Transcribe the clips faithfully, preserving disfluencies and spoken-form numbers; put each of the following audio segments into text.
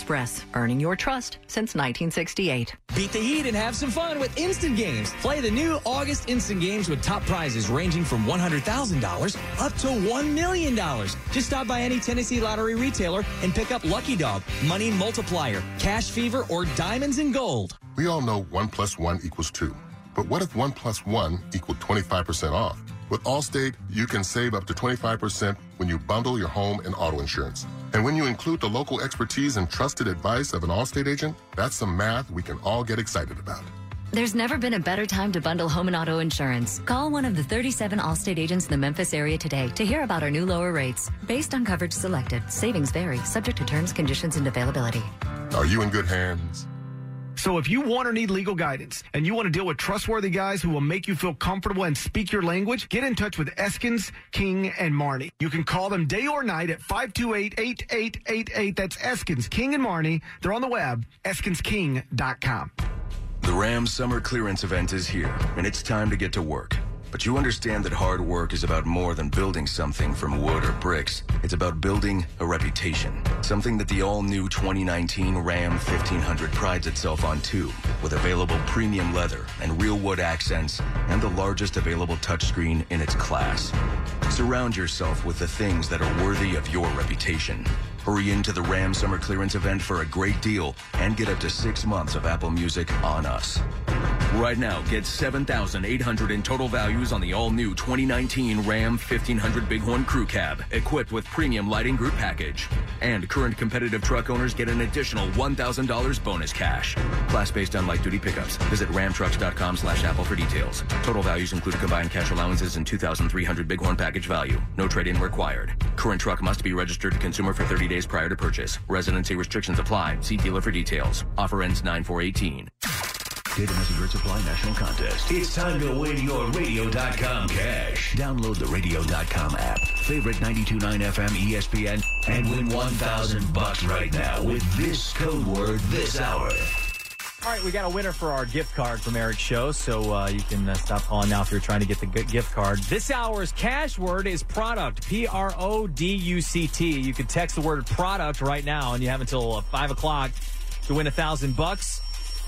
Express, earning your trust since nineteen sixty-eight. Beat the heat and have some fun with Instant Games. Play the new August Instant Games with top prizes ranging from one hundred thousand dollars up to one million dollars. Just stop by any Tennessee Lottery retailer and pick up Lucky Dog, Money Multiplier, Cash Fever, or Diamonds and Gold. We all know one plus one equals two. But what if one plus one equaled twenty-five percent off? With Allstate, you can save up to twenty-five percent when you bundle your home and auto insurance. And when you include the local expertise and trusted advice of an Allstate agent, that's some math we can all get excited about. There's never been a better time to bundle home and auto insurance. Call one of the thirty-seven Allstate agents in the Memphis area today to hear about our new lower rates. Based on coverage selected, savings vary, subject to terms, conditions, and availability. Are you in good hands? So if you want or need legal guidance and you want to deal with trustworthy guys who will make you feel comfortable and speak your language, get in touch with Eskins, King, and Marnie. You can call them day or night at five two eight, eight eight eight eight. That's Eskins, King, and Marnie. They're on the web, eskins king dot com. The Ram Summer Clearance event is here, and it's time to get to work. But you understand that hard work is about more than building something from wood or bricks. It's about building a reputation, something that the all-new twenty nineteen Ram fifteen hundred prides itself on too, with available premium leather and real wood accents and the largest available touchscreen in its class. Surround yourself with the things that are worthy of your reputation. Hurry into the Ram Summer Clearance event for a great deal and get up to six months of Apple Music on us. Right now, get seven thousand eight hundred dollars in total values on the all-new twenty nineteen Ram fifteen hundred Bighorn Crew Cab, equipped with premium lighting group package. And current competitive truck owners get an additional one thousand dollars bonus cash. Class based on light-duty pickups. Visit ramtrucks.com slash Apple for details. Total values include combined cash allowances and two thousand three hundred dollars Bighorn package value. No trade-in required. Current truck must be registered to consumer for thirty days prior to purchase. Residency restrictions apply. See dealer for details. Offer ends nine four eighteen. Data Messenger Supply National Contest. It's time to win your radio dot com cash. Download the radio dot com app, favorite ninety-two point nine F M E S P N, and win one thousand bucks right now with this code word this hour. All right, we got a winner for our gift card from Eric's show, so uh, you can uh, stop calling now if you're trying to get the g- gift card. This hour's cash word is product, P R O D U C T. You can text the word product right now, and you have until uh, five o'clock to win one thousand bucks.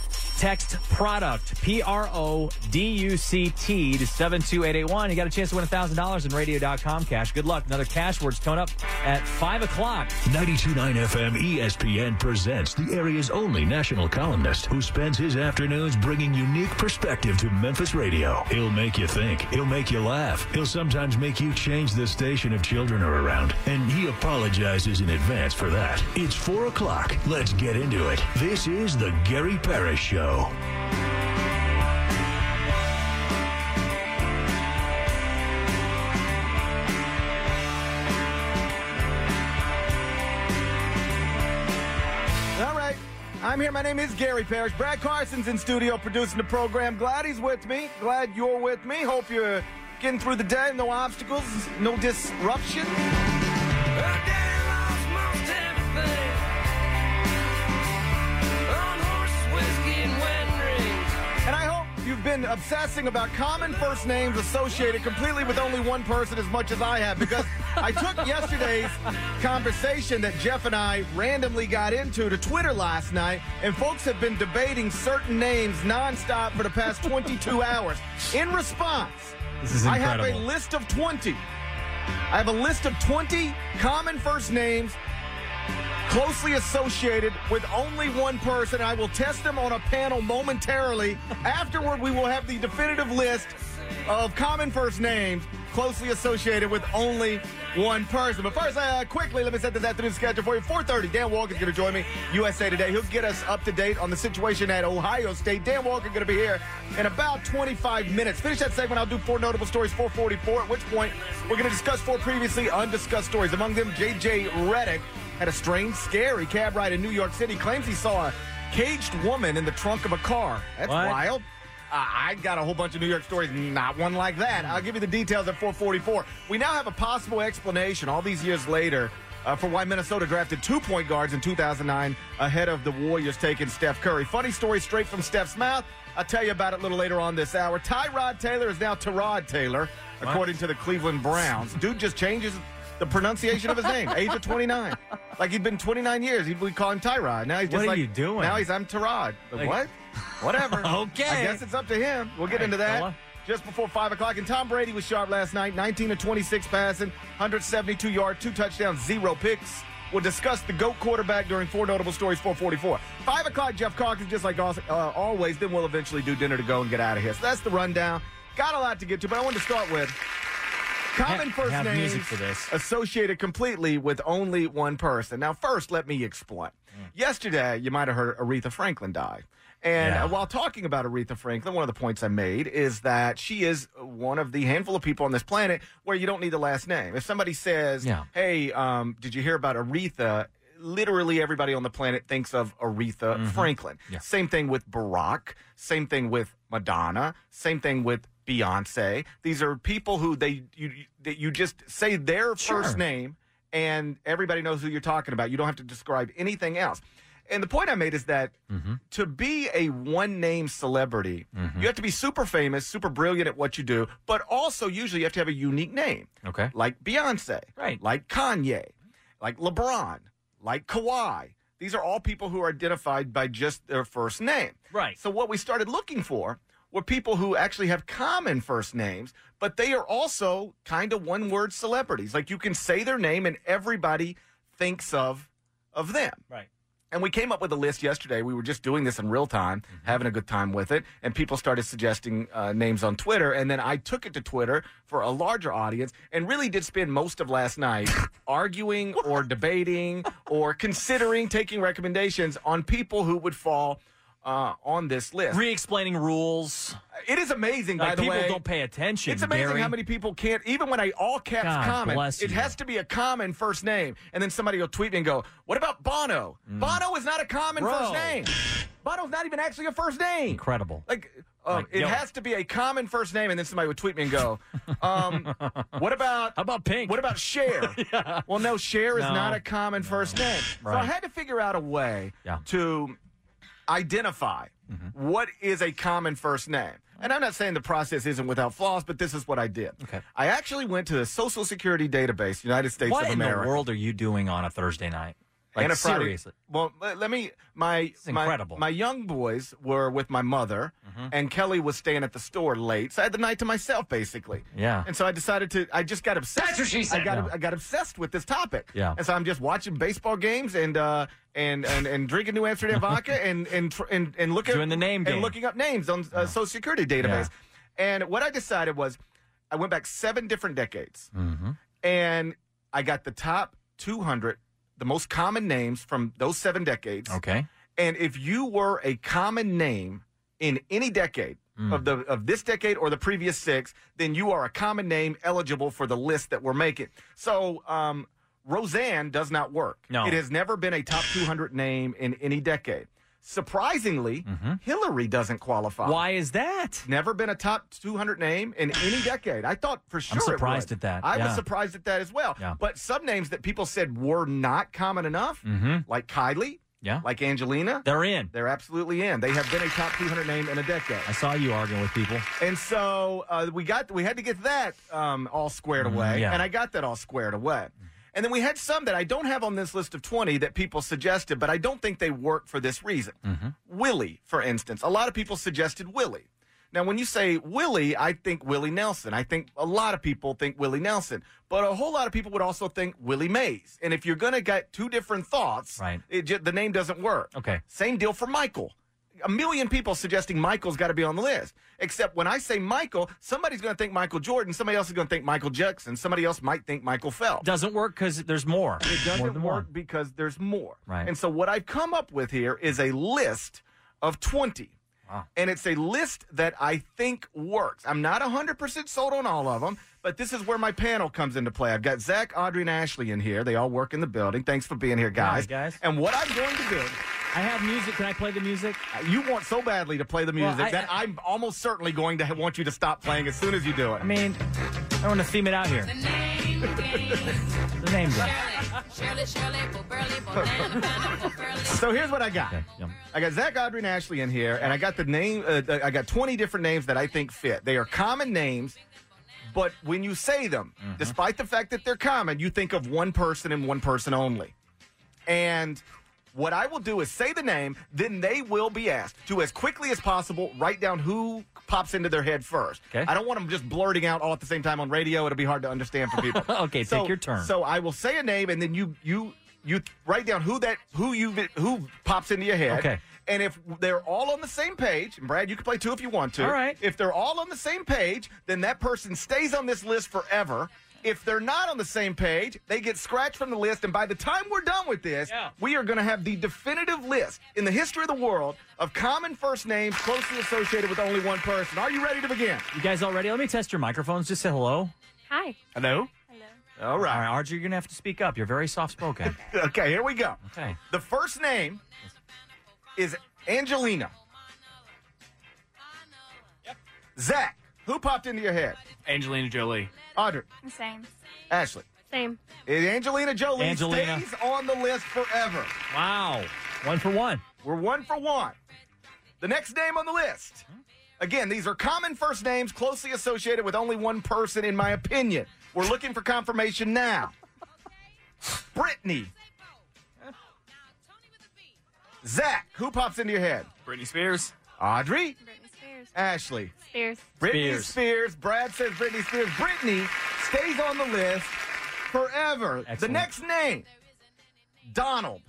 Text product, P R O D U C T, to seven two eight eight one. You got a chance to win one thousand dollars in radio dot com cash. Good luck. Another cash word's coming up at five o'clock. ninety-two point nine F M E S P N presents the area's only national columnist who spends his afternoons bringing unique perspective to Memphis radio. He'll make you think. He'll make you laugh. He'll sometimes make you change the station if children are around. And he apologizes in advance for that. It's four o'clock. Let's get into it. This is the Gary Parrish Show. All right, I'm here. My name is Gary Parrish. Brad Carson's in studio producing the program. Glad he's with me. Glad you're with me. Hope you're getting through the day. No obstacles, no disruption. And I hope you've been obsessing about common first names associated completely with only one person as much as I have, because I took yesterday's conversation that Jeff and I randomly got into to Twitter last night, and folks have been debating certain names nonstop for the past twenty-two hours. In response, This is I have incredible. a list of twenty. I have a list of twenty common first names closely associated with only one person. I will test them on a panel momentarily. Afterward, we will have the definitive list of common first names closely associated with only one person. But first, uh, quickly, let me set this afternoon schedule for you. four thirty, Dan Walker's going to join me, U S A Today. He'll get us up to date on the situation at Ohio State. Dan Walker going to be here in about twenty-five minutes. Finish that segment, I'll do four notable stories, four forty-four, at which point we're going to discuss four previously undiscussed stories. Among them, J J Redick had a strange, scary cab ride in New York City. Claims he saw a caged woman in the trunk of a car. That's What? wild. Uh, I got a whole bunch of New York stories, not one like that. I'll give you the details at four forty-four. We now have a possible explanation all these years later uh, for why Minnesota drafted two point guards in two thousand nine ahead of the Warriors taking Steph Curry. Funny story straight from Steph's mouth. I'll tell you about it a little later on this hour. Tyrod Taylor is now Tyrod Taylor, according to the Cleveland Browns. Dude just changes the pronunciation of his name, age of twenty-nine. Like he'd been twenty-nine years. He'd, we'd call him Tyrod. Now he's just What are like, you doing? Now he's, I'm Tyrod. Like, Like- what? Whatever. Okay. I guess it's up to him. We'll get All into right, that fella. just before five o'clock. And Tom Brady was sharp last night, nineteen of twenty-six passing, one hundred seventy-two yards, two touchdowns, zero picks. We'll discuss the GOAT quarterback during Four Notable Stories, four forty-four. five o'clock, Jeff Calkins, just like uh, always. Then we'll eventually do dinner to go and get out of here. So that's the rundown. Got a lot to get to, but I wanted to start with common Ha- first have names music for this. associated completely with only one person. Now, first, let me explain. Mm. Yesterday, you might have heard Aretha Franklin died. And Yeah. uh, while talking about Aretha Franklin, one of the points I made is that she is one of the handful of people on this planet where you don't need the last name. If somebody says, Yeah. hey, um, did you hear about Aretha? Literally everybody on the planet thinks of Aretha Franklin. Mm-hmm. Yeah. Same thing with Barack. Same thing with Madonna. Same thing with Beyonce. These are people who they you that you just say their Sure. first name and everybody knows who you're talking about. You don't have to describe anything else. And the point I made is that Mm-hmm. to be a one-name celebrity, you have to be super famous, super brilliant at what you do, but also usually you have to have a unique name. Okay. Like Beyonce. Right. Like Kanye. Like LeBron. Like Kawhi. These are all people who are identified by just their first name. Right. So what we started looking for were people who actually have common first names, but they are also kind of one-word celebrities. Like you can say their name and everybody thinks of of them. Right. And we came up with a list yesterday. We were just doing this in real time, having a good time with it. And people started suggesting uh, names on Twitter. And then I took it to Twitter for a larger audience and really did spend most of last night arguing or debating or considering taking recommendations on people who would fall uh, on this list. Re-explaining rules. It is amazing, by Like, the people way. don't pay attention. It's amazing Gary. how many people can't, even when I all caps God common, bless it you. has to be a common first name. And then somebody will tweet me and go, what about Bono? Bono is not a common Bro. first name. Bono's not even actually a first name. Incredible. Like, uh, Like, it yo. has to be a common first name. And then somebody would tweet me and go, um, what about, How about Pink? what about Cher? Well, no, Cher is No. not a common first name. So I Right. had to figure out a way Yeah. to identify Mm-hmm. what is a common first name. And I'm not saying the process isn't without flaws, but this is what I did. Okay. I actually went to the Social Security database, United States What of in America. the world are you doing on a Thursday night? Like, and a Friday. seriously. Well, let let me. My my, incredible. my young boys were with my mother, Mm-hmm. and Kelly was staying at the store late, so I had the night to myself, basically. Yeah. And so I decided to. I just got obsessed. That's what she said. I got No. I got obsessed with this topic. Yeah. And so I'm just watching baseball games and uh and and, and drinking New Amsterdam vodka and and tr- and and looking Doing the name and game. looking up names on uh, Social Security database. And what I decided was, I went back seven different decades, Mm-hmm. and I got the top two hundred, the most common names from those seven decades. Okay. And if you were a common name in any decade Mm. of the of this decade or the previous six, then you are a common name eligible for the list that we're making. So um, Roseanne does not work. No. It has never been a top two hundred name in any decade. Surprisingly, Hillary doesn't qualify. Mm-hmm. Why is that? Never been a top two hundred name in any decade. I thought for sure. it surprised would. at that. I was Yeah. surprised at that as well. Yeah. But some names that people said were not common enough, Mm-hmm. like Kylie, Yeah. like Angelina, They're in. they're absolutely in. They have been a top two hundred name in a decade. I saw you arguing with people. And so uh, we got we had to get that um, all squared away, Mm, yeah. and I got that all squared away. And then we had some that I don't have on this list of twenty that people suggested, but I don't think they work for this reason. Mm-hmm. Willie, for instance. A lot of people suggested Willie. Now, when you say Willie, I think Willie Nelson. I think a lot of people think Willie Nelson. But a whole lot of people would also think Willie Mays. And if you're going to get two different thoughts, Right. it ju- the name doesn't work. Okay. Same deal for Michael. A million people suggesting Michael's got to be on the list. Except when I say Michael, somebody's going to think Michael Jordan. Somebody else is going to think Michael Jackson. Somebody else might think Michael Phelps. Doesn't work because there's more. It more doesn't than work one. because there's more. Right. And so what I've come up with here is a list of twenty. Wow. And it's a list that I think works. I'm not one hundred percent sold on all of them, but this is where my panel comes into play. I've got Zach, Audrey, and Ashley in here. They all work in the building. Thanks for being here, guys. Hi, guys. And what I'm going to do, I have music. Can I play the music? you want so badly to play the Well, music I- that I'm almost certainly going to ha- want you to stop playing as soon as you do it. I mean, I want to theme it out here. The name game. So here's what I got. Okay, yum. I got Zach, Audrey, and Ashley in here, and I got the name. Uh, I got twenty different names that I think fit. They are common names, But when you say them, mm-hmm. despite the fact that they're common, you think of one person and one person only. And what I will do is say the name, then they will be asked to, as quickly as possible, write down who pops into their head first. Okay. I don't want them just blurting out all at the same time on radio. It'll be hard to understand for people. Okay, so, take your turn. So I will say a name, and then you you you write down who that who you who pops into your head. Okay. And if they're all on the same page, and Brad, you can play two if you want to. All right. If they're all on the same page, then that person stays on this list forever. If they're not on the same page, they get scratched from the list. And by the time we're done with this, yeah. we are going to have the definitive list in the history of the world of common first names closely associated with only one person. Are you ready to begin? You guys all ready? Let me test your microphones. Just say hello. Hi. Hello? Hello. All right. All right, Archie, you're going to have to speak up. You're very soft-spoken. Okay, here we go. Okay. The first name is Angelina. Yep. Zach, who popped into your head? Angelina Jolie. Audrey. Same. Ashley. Same. Angelina Jolie Angelina. stays on the list forever. Wow. One for one. We're one for one. The next name on the list. Again, these are common first names closely associated with only one person, in my opinion. We're looking for confirmation now. Brittany. Zach, who pops into your head? Britney Spears. Audrey. Britney Spears. Ashley. Spears. Britney Spears. Spears. Brad says Britney Spears. Brittany stays on the list forever. Excellent. The next name, Donald.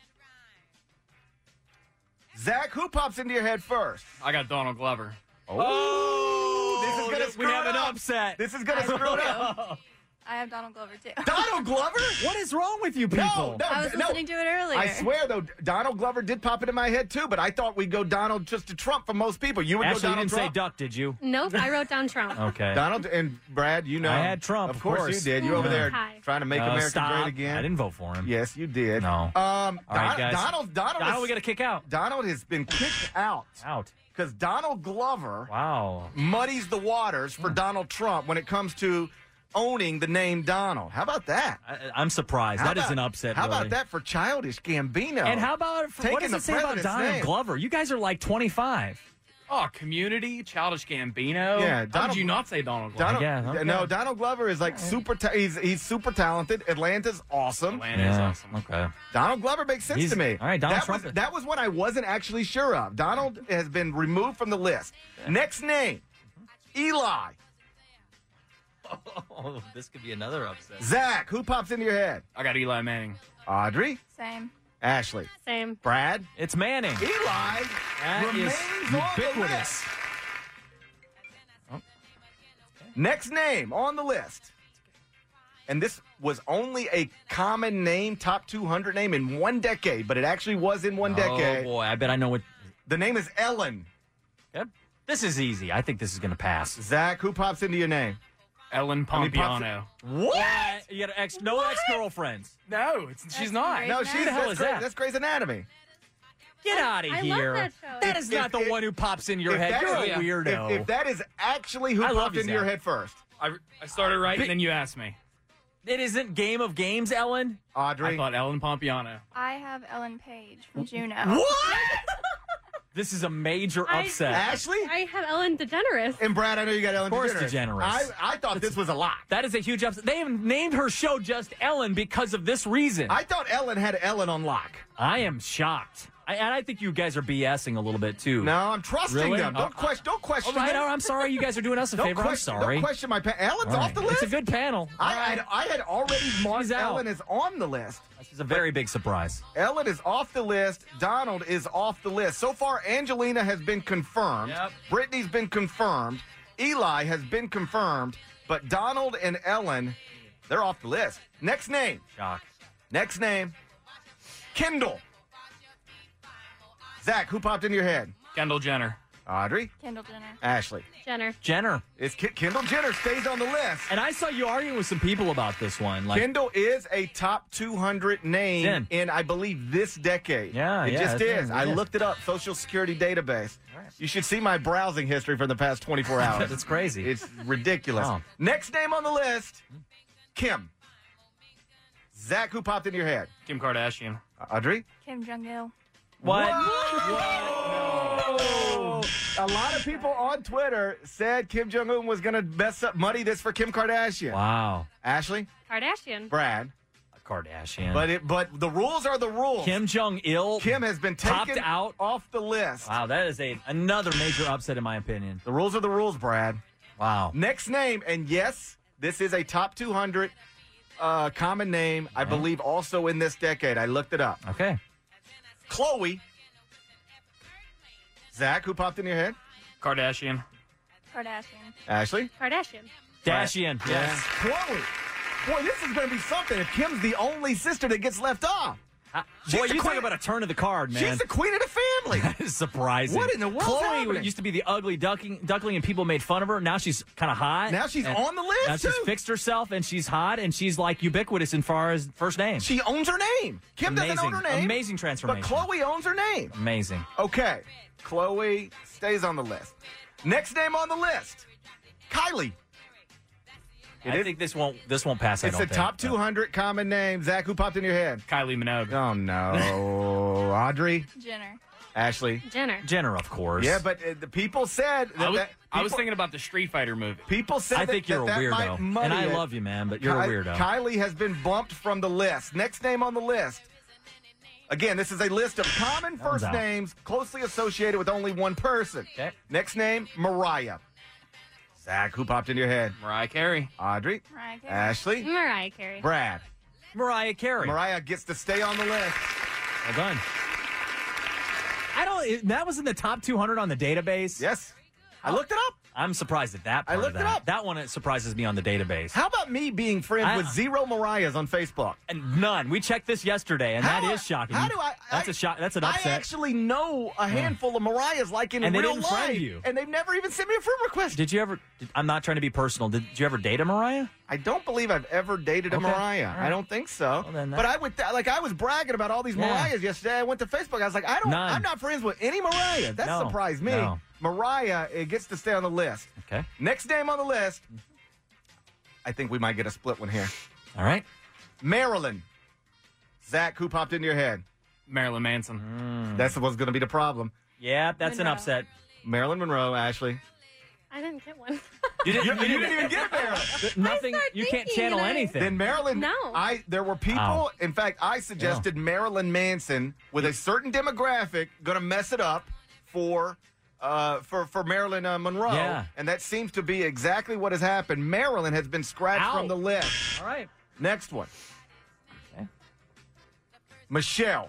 Zach, who pops into your head first? I got Donald Glover. Oh, this is gonna we screw have it an up. upset. This is gonna screw it up. I have Donald Glover, too. Donald Glover? What is wrong with you people? No, no, I was no. listening to it earlier. I swear, though, Donald Glover did pop into my head, too, but I thought we'd go Donald just to Trump for most people. You would Ashley, go you Donald didn't Trump? say duck, did you? Nope, I wrote down Trump. Okay. Donald and Brad, you know. I had Trump, Of of course, course. you did. You're over there Hi. trying to make Uh, America stop. great again. I didn't vote for him. Yes, you did. No. Um, All right, Don- guys. Donald, Donald, Donald, is- we got to kick out. Donald has been kicked out Out. because Donald Glover Wow. muddies the waters for Donald Trump when it comes to owning the name Donald. How about that? I, I'm surprised. How That is about- an upset. How really. about that for Childish Gambino? And how about for, what Taking does the it say about president's Donald name. Glover? You guys are like twenty-five. Oh, Community, Childish Gambino. Yeah, How Donald- did you not say Donald Glover? Donald, Yeah, okay. No, Donald Glover is like super. Ta- he's he's super talented. Atlanta's awesome. Atlanta is awesome. Okay. Donald Glover makes sense He's- to me. all right, Donald that Trump was is- that was one I wasn't actually sure of. Donald has been removed from the list. Next name, Eli. Oh, this could be another upset. Zach, who pops into your head? I got Eli Manning. Audrey, Same. Ashley, Same. Brad, It's Manning. Eli That remains is on the ubiquitous. list. Next name on the list. And this was only a common name, top two hundred name in one decade, but it actually was in one Oh decade. boy, I bet I know what. The name is Ellen. Yep. This is easy. I think this is going to pass. Zach, who pops into your name? Ellen I mean, pops- Pompiano. What? You got ex? No ex girlfriends. No, it's, she's That's not. great. No, What she's the hell that's is Grey- that? That's Grey's Anatomy. Get out of I love here. that show. That If- is not if- the if- one who pops in your If head. that You're is- a weirdo. If, if that is actually who I love popped you, into your Zach. head first, I, I started right, and then you asked me. it isn't Game of Games, Ellen. Audrey. I thought Ellen Pompiano. I have Ellen Page from Juno. What? This is a major I- upset. Ashley? I have Ellen DeGeneres. And Brad, I know you got Ellen Of course DeGeneres. DeGeneres. I, I thought this was a lot. That is a huge upset. They even named her show just Ellen because of this reason. I thought Ellen had Ellen on lock. I am shocked. I, and I think you guys are BSing a little bit too. No, I'm trusting Really? them. Don't Uh, question. Don't All question. right, them. all right, I'm sorry. You guys are doing us a Don't favor. question, I'm sorry. Don't question my. Pa- Ellen's All off right. the list. It's a good panel. I All right. had I had already marked She's out. Ellen as on the list. This is a very big surprise. Ellen is off the list. Donald is off the list. So far, Angelina has been confirmed. Yep. Brittany's been confirmed. Eli has been confirmed. But Donald and Ellen, they're off the list. Next name. Shock. Next name. Kendall. Zach, who popped into your head? Kendall Jenner. Audrey. Kendall Jenner. Ashley. Jenner. Jenner. It's K- Kendall Jenner stays on the list. And I saw you arguing with some people about this one. Like, Kendall is a top two hundred name Zen. in, I believe, this decade. Yeah, it yeah, just it's is. in, I it is. looked it up, Social Security database. You should see my browsing history for the past twenty-four hours. That's crazy. It's ridiculous. Oh. Next name on the list, Kim. Zach, who popped into your head? Kim Kardashian. Audrey? Kim Jong Il. What? Whoa. A lot of people on Twitter said Kim Jong-un was going to mess up, muddy this for Kim Kardashian. Wow. Ashley? Kardashian. Brad? Kardashian. But it, but the rules are the rules. Kim Jong-il. Kim has been topped taken out off the list. Wow, that is a another major upset in my opinion. The rules are the rules, Brad. Wow. Next name, and yes, this is a top two hundred uh, common name, I believe also in this decade. I looked it up. Okay. Chloe. Zach, who popped in your head? Kardashian. Kardashian. Ashley? Kardashian. Dashian. Yes. Chloe. Boy, this is going to be something if Kim's the only sister that gets left off. Uh, She's boy, the you queen- talk about a turn of the card, man. She's the queen of the family. That is surprising. What in the world's Chloe happening? used to be the ugly duckling, duckling, and people made fun of her. Now she's kind of hot. Now she's And on the list, Now she's too. fixed herself, and she's hot, and she's like ubiquitous as far as first name. She owns her name. Kim doesn't own her Amazing. name. Amazing transformation. But Chloe owns her name. Amazing. Okay. Chloe stays on the list. Next name on the list, Kylie. It I is- think this won't this won't pass. I It's don't a think, top but- two hundred common name. Zach, who popped in your head? Kylie Minogue. Oh, no. Audrey? Jenner. Ashley? Jenner. Jenner, of course. Yeah, but uh, the people said that, I was, that I was people- thinking about the Street Fighter movie. People said I that- think you're that, a that might weirdo, muddy and I it. love you, man, but you're a Ky- weirdo. Kylie has been bumped from the list. Next name on the list. Again, this is a list of common That one's first out. names closely associated with only one person. Okay. Next name, Mariah. Zach, who popped in your head? Mariah Carey. Audrey? Mariah Carey. Ashley? Mariah Carey. Brad? Mariah Carey. Mariah gets to stay on the list. Well done. I don't. it- That was in the top two hundred on the database. Yes. I looked it up. I'm surprised at that. I Part looked of it that. up. That one it surprises me on the database. How about me being friends I- with zero Mariahs on Facebook? And none. We checked this yesterday, and How- that is shocking. How do I? That's I- a shock. That's an I upset. actually know a handful of Mariahs, like in And they real didn't friend life, you. and they've never even sent me a friend request. Did you ever? Did, I'm not trying to be personal. Did, did you ever date a Mariah? I don't believe I've ever dated a Okay. Mariah. All right. I don't think so. Well, then that- but I would like I was bragging about all these Yeah. Mariahs yesterday. I went to Facebook. I was like, I don't. None. I'm not friends with any Mariah. That No. surprised me. No. Mariah, it gets to stay on the list. Okay. Next name on the list. I think we might get a split one here. All right. Marilyn. Zach, who popped into your head? Marilyn Manson. Hmm. That's what's going to be the problem. Yeah, that's an Monroe. upset. Marilyn Monroe, Ashley. I didn't get one. You didn't, You, you didn't even get Marilyn. Nothing. I start You can't thinking, channel and I- anything. Then Marilyn, No. I there were people. Wow. In fact, I suggested Marilyn Manson with a certain demographic going to mess it up for uh, for for Marilyn uh, Monroe, Yeah. and that seems to be exactly what has happened. Marilyn has been scratched Ow. from the list. All right. Next one, Okay. Michelle.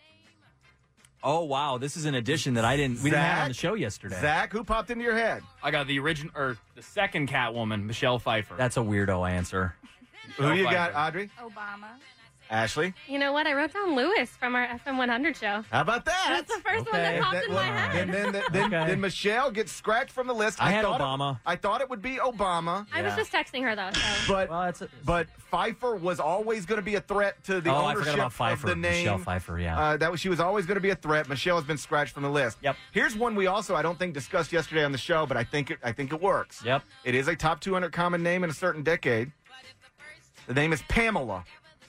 Oh wow, this is an addition that I didn't. We didn't have on the Zach? show yesterday. Zach, who popped into your head? I got the original or the second Catwoman, Michelle Pfeiffer. That's a weirdo answer. Who you Pfeiffer. got, Audrey? Obama. Ashley? You know what? I wrote down Lewis from our F M one hundred show. How about that? That's the first one Okay. that popped That- in my well, head. And then, then, then, Okay. then Michelle gets scratched from the list. I had thought it- Obama. I thought it would be Obama, I was Yeah. just texting her though. So. but Well, that's a, but Pfeiffer was always going to be a threat to the oh, I ownership forgot about Pfeiffer. of the name. Michelle Pfeiffer. Yeah. Uh, that was she was always going to be a threat. Michelle has been scratched from the list. Yep. Here's one we also I don't think discussed yesterday on the show, but I think it, I think it works. Yep. It is a top two hundred common name in a certain decade. The name is Pamela.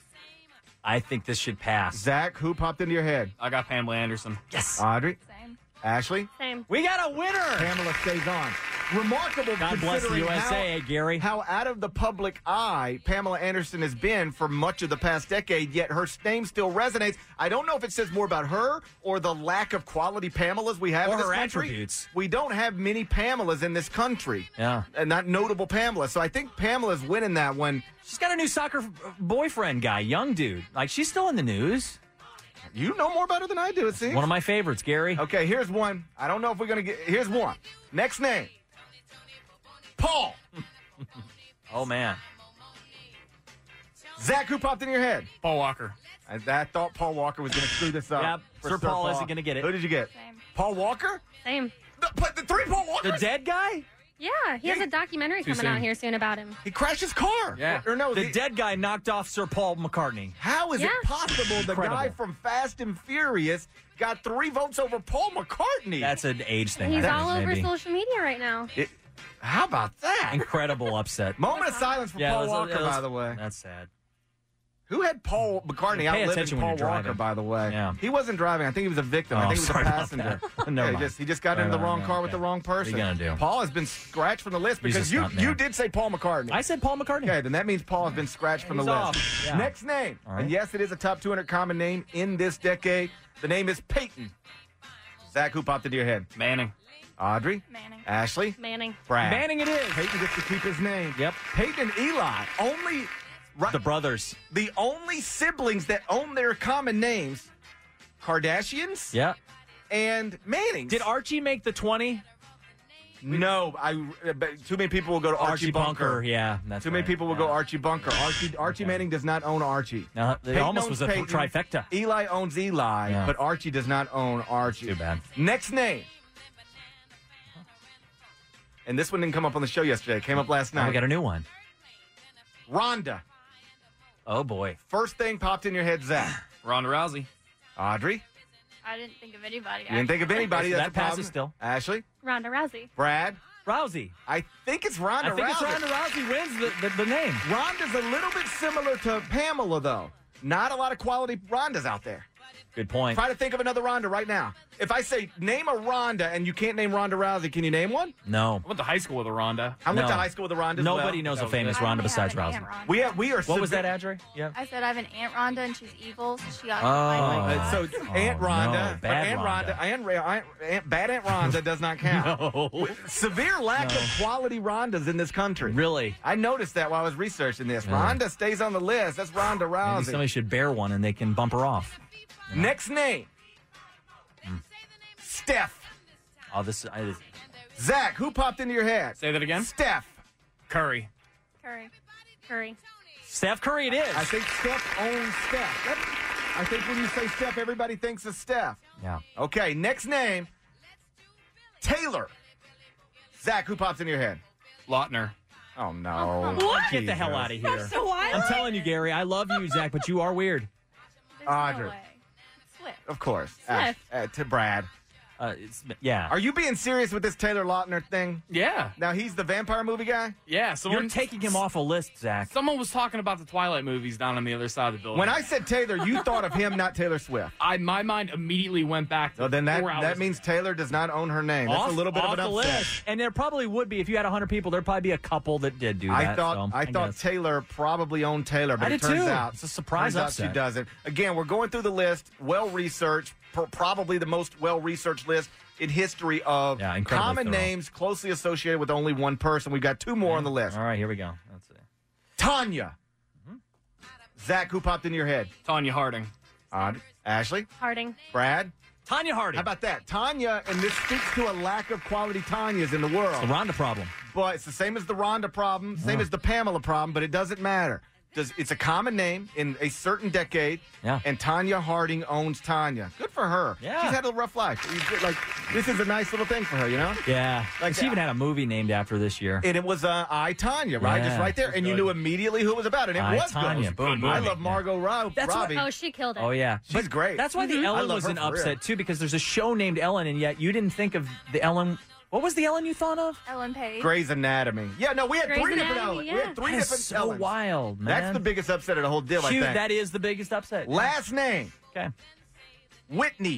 I think this should pass. Zach, who popped into your head? I got Pamela Anderson. Yes. Audrey, Same. Ashley. Same. We got a winner. Pamela stays on. Remarkable. God bless the considering U S A, how- Gary. How out of the public eye Pamela Anderson has been for much of the past decade, yet her name still resonates. I don't know if it says more about her or the lack of quality Pamelas we have Or in this her country. attributes. We don't have many Pamelas in this country. Yeah. And not notable Pamelas. So I think Pamela's winning that one. She's got a new soccer f- boyfriend guy, young dude. Like, she's still in the news. You know more about her than I do, it seems. One of my favorites, Gary. Okay, here's one. I don't know if we're going to get. Here's one. Next name Paul. Oh, man. Zach, who popped in your head? Paul Walker. I, I thought Paul Walker was going to screw this up. Yep, for Sir Paul isn't gonna get it. Who did you get? Same. Paul Walker? Same. The, but the three Paul The Walkers? dead guy? Yeah, he has a documentary Too coming out soon. here soon about him. He crashed his car. Yeah. Or no, The the- dead guy knocked off Sir Paul McCartney. How is Yeah. it possible the Incredible. guy from Fast and Furious got three votes over Paul McCartney? That's an age thing. He's I all think, over maybe. social media right now. It- how about that? Incredible upset. Moment of silence for Yeah, Paul let's- Walker, let's- by the way. That's sad. Who had Paul McCartney Yeah, pay outliving attention when Paul you're Walker, driving. by the way? Yeah. He wasn't driving. I think he was a victim. Oh, I think he was a sorry about passenger. that. Never Yeah, he mind. just he just got Right, into the right, wrong right, car okay. with the wrong person. What are you gonna do? Paul has been scratched from the list He's because just you not there. you did say Paul McCartney. I said Paul McCartney. Okay, then that means Paul has been scratched from the He's list. off. Yeah. Next name. All right. And yes, it is a top two hundred common name in this decade. The name is Peyton. Zach, who popped into your head? Manning. Audrey? Manning. Ashley? Manning. Brad? Manning it is. Peyton gets to keep his name. Yep. Peyton and Eli, only right, The brothers. the only siblings that own their common names, Kardashians Yeah. and Mannings. Did Archie make the twenty? No, I. But too many people will go to Archie, Archie Bunker. Bunker. Yeah. That's Too many right. people will Yeah. go Archie Bunker. Archie Archie Okay. Manning does not own Archie. No, it Peyton almost owns was a Peyton. trifecta. Eli owns Eli, Yeah. but Archie does not own Archie. Too bad. Next name. And this one didn't come up on the show yesterday. It came up last Now night. we got a new one. Rhonda. Oh boy. First thing popped in your head, Zach. Ronda Rousey. Audrey. I didn't think of anybody. You didn't think of anybody. That That's a problem. passes still. Ashley. Ronda Rousey. Brad. Rousey. I think it's Ronda I think Rousey. it's Ronda Rousey wins the, the, the name. Rhonda's a little bit similar to Pamela, though. Not a lot of quality Rondas out there. Good point. Try to think of another Ronda right now. If I say name a Ronda and you can't name Ronda Rousey, can you name one? No. I went to high school with a Ronda. I went No. to high school with a Ronda. as Nobody well. knows a That was famous it. Ronda I besides have an Rousey. Aunt Rhonda. We are, we are. What was severe- that, Adri? Yeah. I said I have an Aunt Rhonda and she's evil. So she got Oh. Uh, so Oh, Aunt no. Rhonda, but Bad Aunt Rhonda, Rhonda. Aunt, Ra- Aunt, Aunt, bad Aunt Rhonda does not count. No. Severe lack No. of quality Rondas in this country. Really? I noticed that while I was researching this. Really? Rhonda stays on the list. That's Ronda Maybe Rousey. somebody should bear one and they can bump her off. Next name. Steph. Oh, this. I, Zach, who popped into your head? Say that again. Steph. Curry. Curry. Curry. Steph Curry it is. I think Steph owns Steph. Yep. I think when you say Steph, everybody thinks of Steph. Yeah. Okay, next name. Taylor. Zach, who pops into your head? Lautner. Oh, no. What? Get the Jesus. hell out of here. So wild. I'm telling you, Gary, I love you, Zach, but you are weird. There's Audrey. no way. Swift. Of course. Swift. Uh, uh, to Brad. Uh, it's, yeah. Are you being serious with this Taylor Lautner thing? Yeah. Now, he's the vampire movie guy? Yeah. Someone, You're taking him off a list, Zach. Someone was talking about the Twilight movies down on the other side of the building. When I said Taylor, you thought of him, not Taylor Swift. I my mind immediately went back to So then that, four hours that means ago. Taylor does not own her name. That's off, a little bit off of an the upset. list. And there probably would be, if you had one hundred people, there'd probably be a couple that did do that. I thought so, I thought guess. Taylor probably owned Taylor, but I it did turns too. out It's a surprise turns out upset. she doesn't. Again, we're going through the list, well researched, pr- probably the most well researched list in history of Yeah, incredibly common thorough. names closely associated with only one person. We've got two more on the list. All right, here we go. Let's see. Tanya. Zach, who popped into your head? Tanya Harding. Uh, Ashley, Harding. Brad. Tanya Harding. How about that? Tanya, and this speaks to a lack of quality Tanyas in the world. the Ronda problem? But it's the same as the Rhonda problem, same as the Pamela problem, but it doesn't matter. Does it's a common name in a certain decade, Yeah. and Tanya Harding owns Tanya. Good for her. Yeah. She's had a rough life. You- Like, this is a nice little thing for her, you know? Yeah. Like, she even had a movie named after this year. And it was uh, I, Tanya, right? Yeah. Just right there. And you knew immediately who it was about, and it I, was Tanya. good. Boom, I boom. love Margot Rob- That's what- Robbie. Oh, she killed it. Oh, yeah. She's But great. That's why the I Ellen love was her an for real. upset, too, because there's a show named Ellen, and yet you didn't think of the Ellen. What was the Ellen you thought of? Ellen Page. Grey's Anatomy. Yeah, no, we had Grey's three different Anatomy, Ellens. yeah. We had three That is different so Ellens. wild, man. That's the biggest upset of the whole deal, Shoot, I think. that is the biggest upset. Last name, Okay. Whitney.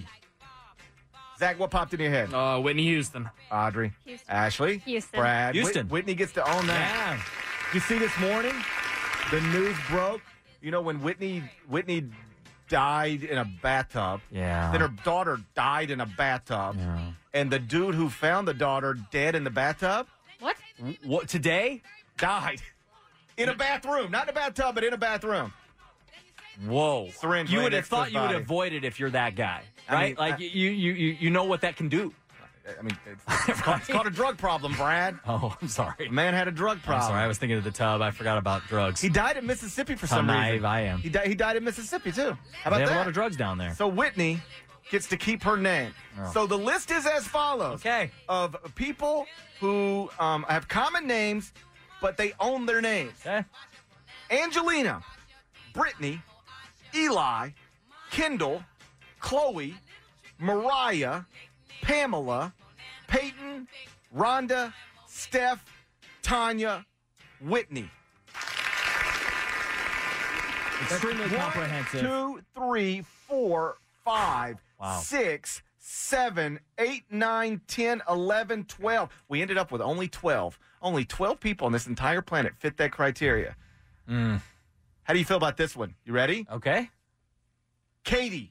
Zach, what popped in your head? Uh, Whitney Houston. Audrey. Houston. Ashley. Houston. Brad. Houston. Whit- Whitney gets to own that. Yeah. You see this morning, the news broke. You know, when Whitney Whitney died in a bathtub. Yeah. Then her daughter died in a bathtub. Yeah. And the dude who found the daughter dead in the bathtub What? What, today? died. In a bathroom. Not in a bathtub, but in a bathroom. Whoa. Syringe You right would have next to thought his you would body. avoid it if you're that guy, I right? mean, like, I- you, you, you, you know what that can do. I mean, it's, it's, called, it's called a drug problem, Brad. Oh, I'm sorry. The man had a drug I'm problem. sorry. I was thinking of the tub. I forgot about drugs. He died in Mississippi for How some naive reason. I am. He, di- he died in Mississippi, too. How about they have that? a lot of drugs down there. So Whitney gets to keep her name. Oh. So the list is as follows. Okay. Of people who um, have common names, but they own their names. Okay. Angelina, Brittany, Eli, Kendall, Chloe, Mariah, Pamela, Peyton, Rhonda, Steph, Tanya, Whitney. Extremely One, comprehensive. two, three, four, five, Wow. six, seven, eight, nine, ten, eleven, twelve. We ended up with only twelve. Only twelve people on this entire planet fit that criteria. Mm. How do you feel about this one? You ready? Okay. Katie.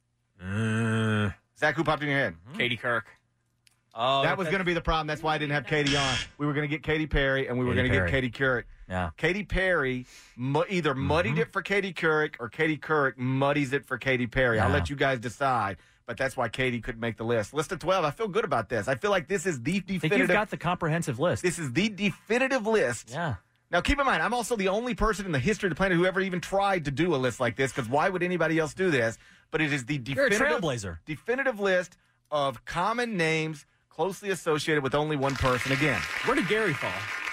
Mm. Zach, who popped in your head? Katie Kirk. Oh, that was going to be the problem. That's why I didn't have Katie on. We were going to get Katy Perry, and we were Katy going to get Perry. Katie Couric. Yeah. Katy Perry mu- either muddied it for Katie Couric or Katie Couric muddies it for Katy Perry. I'll Yeah. let you guys decide, but that's why Katie couldn't make the list. List of twelve. I feel good about this. I feel like this is the I think you've definitive. got the comprehensive list. This is the definitive list. Yeah. Now, keep in mind, I'm also the only person in the history of the planet who ever even tried to do a list like this, because why would anybody else do this? But it is the You're a definitive, trailblazer. definitive list of common names closely associated with only one person. Again, Where did Gary fall?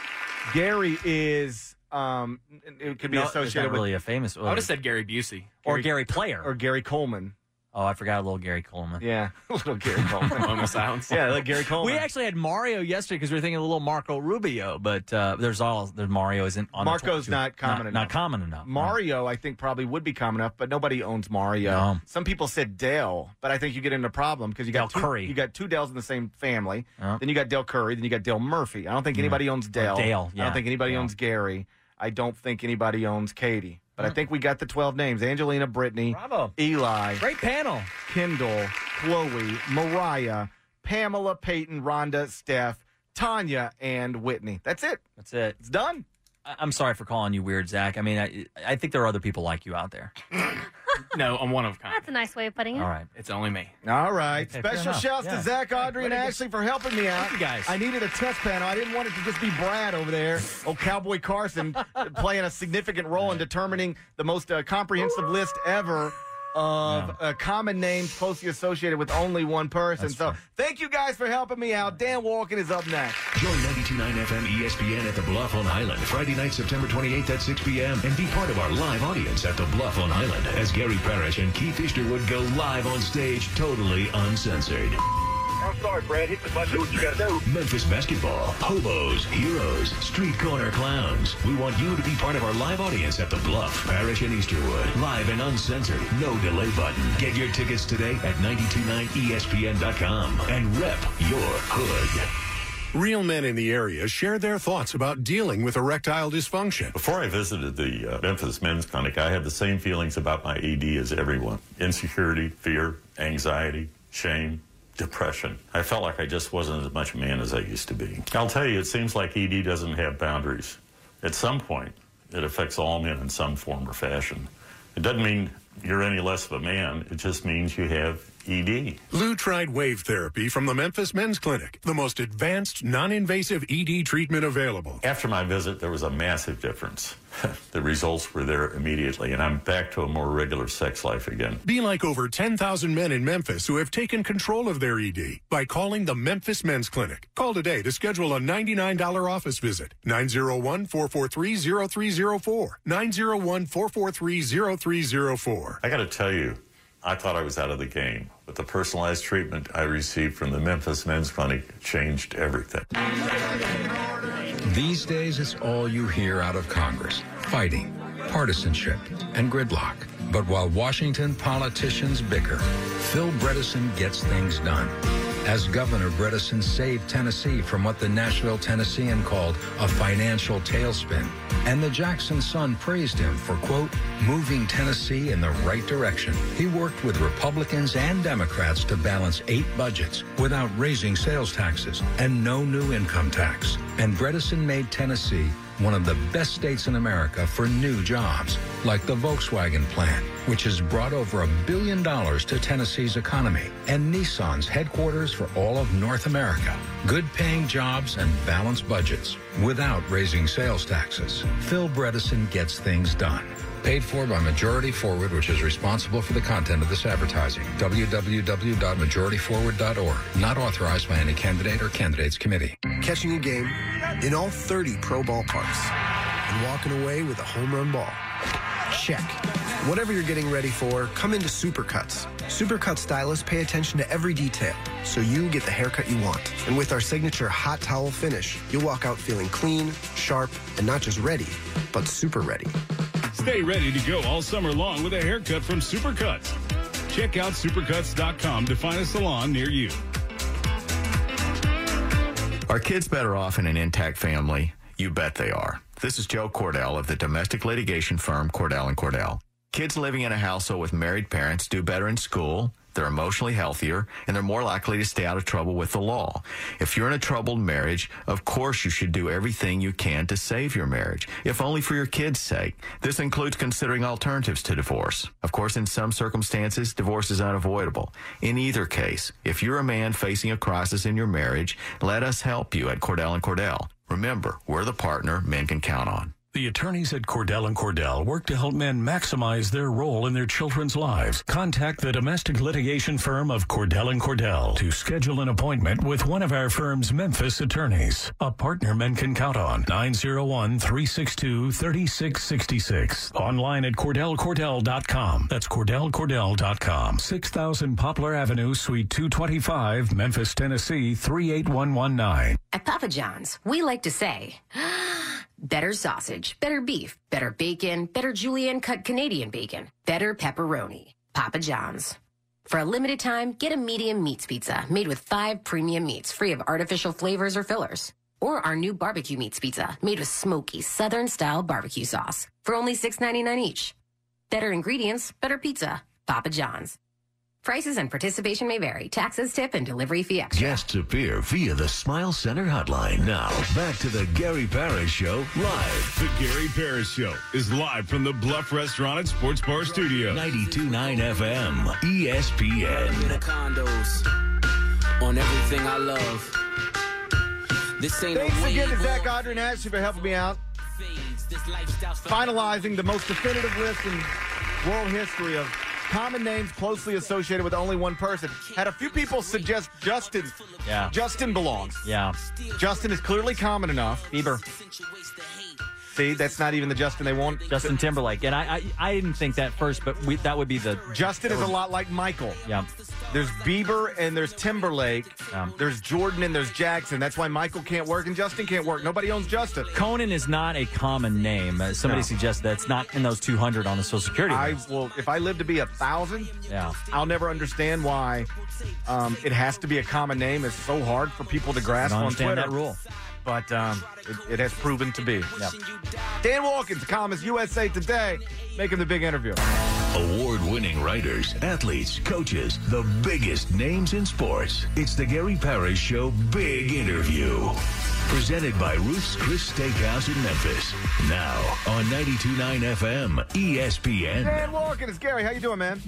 Gary is, um, it could be No, it's associated not with, really a famous. I would have said Gary Busey. or Gary Player. or Gary Coleman. oh, I forgot a little Gary Coleman. Yeah, little Gary Coleman. Moment of silence. Yeah, like Gary Coleman. We actually had Mario yesterday because we were thinking a little Marco Rubio, but uh, there's all there's Mario isn't on. Marco's the not common not, enough. Not common enough. Mario, I think, probably would be common enough, but nobody owns Mario. No. Some people said Dell, but I think you get into a problem because you got Del two, Curry. you got two Dells in the same family. Yeah. Then you got Del Curry. Then you got Dale Murphy. I don't think anybody owns Dell. Dale, I yeah. don't think anybody Yeah. owns Gary. I don't think anybody owns Katie. But Mm. I think we got the twelve names: Angelina, Brittany, Bravo. Eli, Great panel. Kendall, Chloe, Mariah, Pamela, Peyton, Rhonda, Steph, Tanya, and Whitney. That's it. That's it. It's done. I- I'm sorry for calling you weird, Zach. I mean, I, I think there are other people like you out there. No, I'm one of a kind. That's a nice way of putting it. All right. It's only me. All right. Okay, fair Special enough. shouts Yeah. to Zach, Audrey, and Ashley for helping me out. Thank you, guys. I needed a test panel. I didn't want it to just be Brad over there. Oh, Cowboy Carson playing a significant role in determining the most uh, comprehensive list ever of uh, common names closely associated with only one person. That's so fair. thank you guys for helping me out. Dan Walken is up next. Join ninety-two point nine F M E S P N at the Bluff on Highland Friday night, September twenty-eighth at six p.m. and be part of our live audience at the Bluff on Highland as Gary Parrish and Keith Easterwood go live on stage, totally uncensored. I'm sorry, Brad. Hit the button. Do what you got to do. Memphis basketball, hobos, heroes, street corner clowns. We want you to be part of our live audience at the Bluff, Parrish and Easterwood. Live and uncensored, no delay button. Get your tickets today at nine two nine E S P N dot com and rep your hood. Real men in the area share their thoughts about dealing with erectile dysfunction. Before I visited the uh, Memphis Men's Clinic, I had the same feelings about my E D as everyone. Insecurity, fear, anxiety, shame, depression. I felt like I just wasn't as much a man as I used to be. I'll tell you, it seems like E D doesn't have boundaries. At some point, it affects all men in some form or fashion. It doesn't mean you're any less of a man. It just means you have E D. Lou tried wave therapy from the Memphis Men's Clinic, the most advanced, non-invasive E D treatment available. After my visit, there was a massive difference. The results were there immediately, and I'm back to a more regular sex life again. Be like over ten thousand men in Memphis who have taken control of their E D by calling the Memphis Men's Clinic. Call today to schedule a ninety-nine dollars office visit. nine oh one, four four three, oh three oh four. nine oh one, four four three, oh three oh four. I got to tell you, I thought I was out of the game, but the personalized treatment I received from the Memphis Men's Clinic changed everything. These days, it's all you hear out of Congress: fighting, partisanship, and gridlock. But while Washington politicians bicker, Phil Bredesen gets things done. As Governor, Bredesen saved Tennessee from what the Nashville Tennessean called a financial tailspin. And the Jackson Sun praised him for, quote, moving Tennessee in the right direction. He worked with Republicans and Democrats to balance eight budgets without raising sales taxes and no new income tax. And Bredesen made Tennessee one of the best states in America for new jobs, like the Volkswagen plant, which has brought over a billion dollars to Tennessee's economy, and Nissan's headquarters for all of North America. Good-paying jobs and balanced budgets without raising sales taxes. Phil Bredesen gets things done. Paid for by Majority Forward, which is responsible for the content of this advertising. w w w dot majority forward dot org. Not authorized by any candidate or candidates committee. Catching a game in all thirty pro ballparks and walking away with a home run ball. Check. Whatever you're getting ready for, come into Supercuts. Supercuts stylists pay attention to every detail, so you get the haircut you want. And with our signature hot towel finish, you'll walk out feeling clean, sharp, and not just ready, but super ready. Stay ready to go all summer long with a haircut from Supercuts. Check out supercuts dot com to find a salon near you. Are kids better off in an intact family? You bet they are. This is Joe Cordell of the domestic litigation firm Cordell and Cordell. Kids living in a household with married parents do better in school, they're emotionally healthier, and they're more likely to stay out of trouble with the law. If you're in a troubled marriage, of course you should do everything you can to save your marriage, if only for your kids' sake. This includes considering alternatives to divorce. Of course, in some circumstances, divorce is unavoidable. In either case, if you're a man facing a crisis in your marriage, let us help you at Cordell and Cordell. Remember, we're the partner men can count on. The attorneys at Cordell and Cordell work to help men maximize their role in their children's lives. Contact the domestic litigation firm of Cordell and Cordell to schedule an appointment with one of our firm's Memphis attorneys. A partner men can count on. nine oh one, three six two, three six six six. Online at cordell cordell dot com. That's cordell cordell dot com. six thousand Poplar Avenue, Suite two twenty-five, Memphis, Tennessee, three eight one one nine. At Papa John's, we like to say, better sausage, better beef, better bacon, better julienne cut Canadian bacon, better pepperoni. Papa John's. For a limited time, get a medium meats pizza made with five premium meats free of artificial flavors or fillers. Or our new barbecue meats pizza made with smoky Southern-style barbecue sauce for only six ninety-nine each. Better ingredients, better pizza. Papa John's. Prices and participation may vary. Taxes, tip, and delivery fee extra. Guests appear via the Smile Center hotline. Now, back to the Gary Parrish Show live. The Gary Parrish Show is live from the Bluff Restaurant and Sports Bar Studio. ninety-two point nine F M, E S P N. Condos on everything I love. This ain't Thanks a again to wave. Zach Audrey and Ashley for helping me out. Finalizing the most definitive list in world history of common names closely associated with only one person. Had a few people suggest Justin. Yeah. Justin belongs. Yeah. Justin is clearly common enough. Bieber. See, that's not even the Justin they want. Justin Timberlake. And I I, I didn't think that first, but we, that would be the... Justin is a lot like Michael. Yeah. There's Bieber and there's Timberlake. Yeah. There's Jordan and there's Jackson. That's why Michael can't work and Justin can't work. Nobody owns Justin. Conan is not a common name. Uh, somebody No. suggests that it's not in those two hundred on the Social Security I list. will, if I live to be a thousand, Yeah. I'll never understand why um, it has to be a common name. It's so hard for people to grasp I don't on understand Twitter. that rule. But um, it, it has proven to be. Yep. Dan Wilkins, columnist, U S A Today, making the big interview. Award-winning writers, athletes, coaches, the biggest names in sports. It's the Gary Parrish Show Big Interview. Presented by Ruth's Chris Steakhouse in Memphis. Now on ninety-two point nine F M, E S P N. Dan Wilkins, Gary, how you doing, man?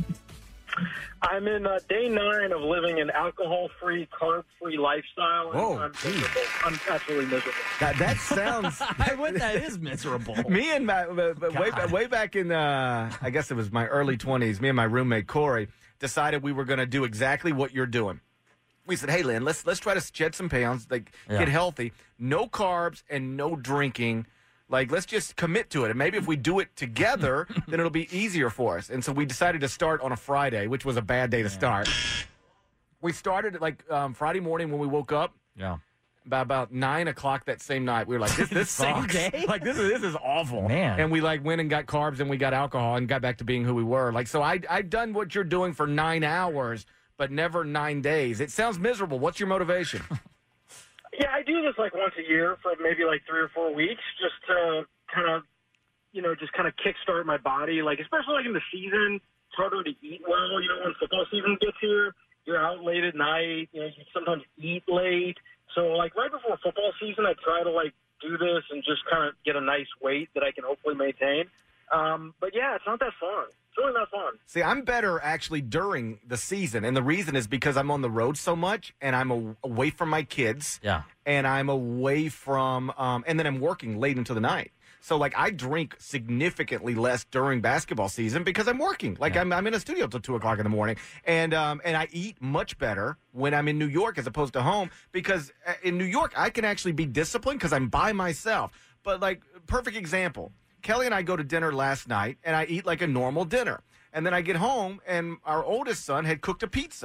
I'm in uh, day nine of living an alcohol-free, carb-free lifestyle. and Whoa, I'm miserable. I'm absolutely miserable. That, that sounds... what, that is miserable. Me and my... uh, way, way back in, uh, I guess it was my early twenties, me and my roommate, Corey, decided we were going to do exactly what you're doing. We said, hey, Lynn, let's let's try to shed some pounds, like Yeah. get healthy. No carbs and no drinking. Like, let's just commit to it. And maybe if we do it together, then it'll be easier for us. And so we decided to start on a Friday, which was a bad day to start. We started at, like, um, Friday morning when we woke up. Yeah. By about nine o'clock that same night, we were like, this, this Same sucks. day? Like, this is, this is awful. Man. And we, like, went and got carbs and we got alcohol and got back to being who we were. Like, so I, I've done what you're doing for nine hours, but never nine days. It sounds miserable. What's your motivation? Yeah, I do this like once a year for maybe like three or four weeks, just to kind of, you know, just kind of kickstart my body. Like, especially like in the season, it's harder to eat well. You know, when football season gets here, you're out late at night. You know, you sometimes eat late. So, like right before football season, I try to like do this and just kind of get a nice weight that I can hopefully maintain. Um, but yeah, it's not that fun. It's really not fun. See, I'm better actually during the season, and the reason is because I'm on the road so much, and I'm a, away from my kids, Yeah. and I'm away from, um, and then I'm working late into the night. So, like, I drink significantly less during basketball season because I'm working. Like, I'm, I'm in a studio till two o'clock in the morning, and um, and I eat much better when I'm in New York as opposed to home because uh, in New York I can actually be disciplined because I'm by myself. But, like, perfect example. Kelly and I go to dinner last night, and I eat like a normal dinner. And then I get home, and our oldest son had cooked a pizza.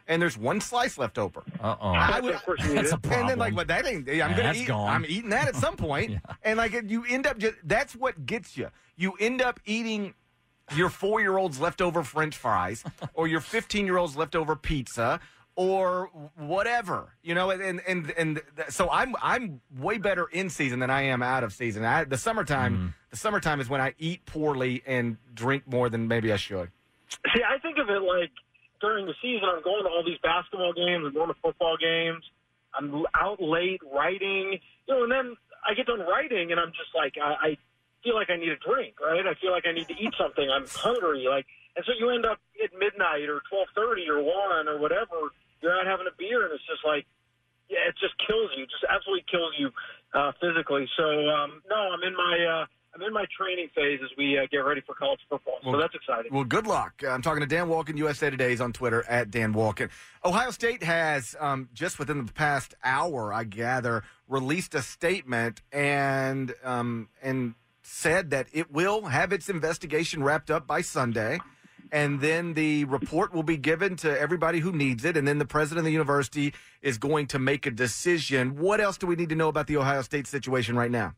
and there's one slice left over. Uh oh. I would, Of course you That's eat a it. problem. and then like, but that ain't. I'm Yeah, gonna that's eat. gone. I'm eating that at some point, Yeah. and like you end up just. That's what gets you. You end up eating your four-year-old's leftover French fries, or your fifteen-year-old's leftover pizza, or whatever. You know, and and and th- so I'm I'm way better in season than I am out of season. I, the summertime, Mm. the summertime is when I eat poorly and drink more than maybe I should. See, I think of it like during the season, I'm going to all these basketball games, I'm going to football games, I'm out late writing, you know, and then I get done writing, and I'm just like, I, I feel like I need a drink, right? I feel like I need to eat something. I'm hungry, like, and so you end up at midnight or twelve thirty or one or whatever. You're out having a beer, and it's just like, yeah, it just kills you, just absolutely kills you uh, physically. So um, no, I'm in my. Uh, I'm in my training phase as we uh, get ready for college football, so Well, that's exciting. Well, good luck. I'm talking to Dan Walken, U S A Today's on Twitter, at Dan Walken. Ohio State has, um, just within the past hour, I gather, released a statement and um, and said that it will have its investigation wrapped up by Sunday, and then the report will be given to everybody who needs it, and then the president of the university is going to make a decision. What else do we need to know about the Ohio State situation right now?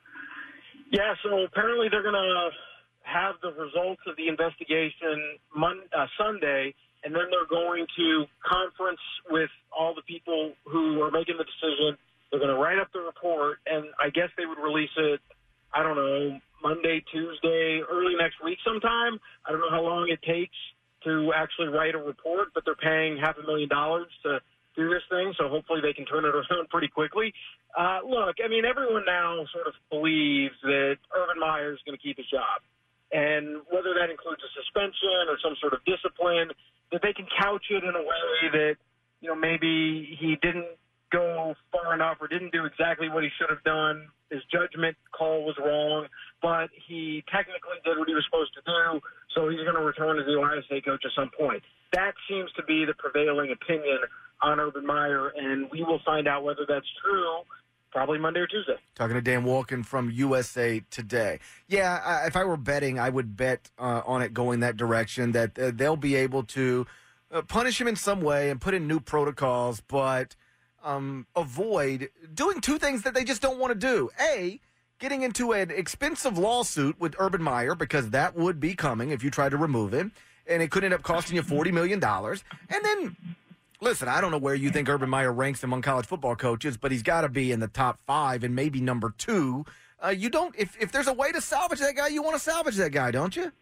Yeah, so apparently they're going to have the results of the investigation Mon- uh, Sunday, and then they're going to conference with all the people who are making the decision. They're going to write up the report, and I guess they would release it, I don't know, Monday, Tuesday, early next week sometime. I don't know how long it takes to actually write a report, but they're paying half a million dollars to do this thing, so hopefully they can turn it around pretty quickly. Uh, look, I mean, everyone now sort of believes that Urban Meyer is going to keep his job. And whether that includes a suspension or some sort of discipline, that they can couch it in a way that, you know, maybe he didn't go far enough or didn't do exactly what he should have done. His judgment call was wrong, but he technically did what he was supposed to do, so he's going to return as the Ohio State coach at some point. That seems to be the prevailing opinion on Urban Meyer, and we will find out whether that's true probably Monday or Tuesday. Talking to Dan Walken from U S A Today. Yeah, I, if I were betting, I would bet uh, on it going that direction, that uh, they'll be able to uh, punish him in some way and put in new protocols, but um, avoid doing two things that they just don't want to do. A, getting into an expensive lawsuit with Urban Meyer, because that would be coming if you try to remove him, and it could end up costing you forty million dollars. And then, listen, I don't know where you think Urban Meyer ranks among college football coaches, but he's got to be in the top five and maybe number two. Uh, you don't, if, if there's a way to salvage that guy, you want to salvage that guy, don't you?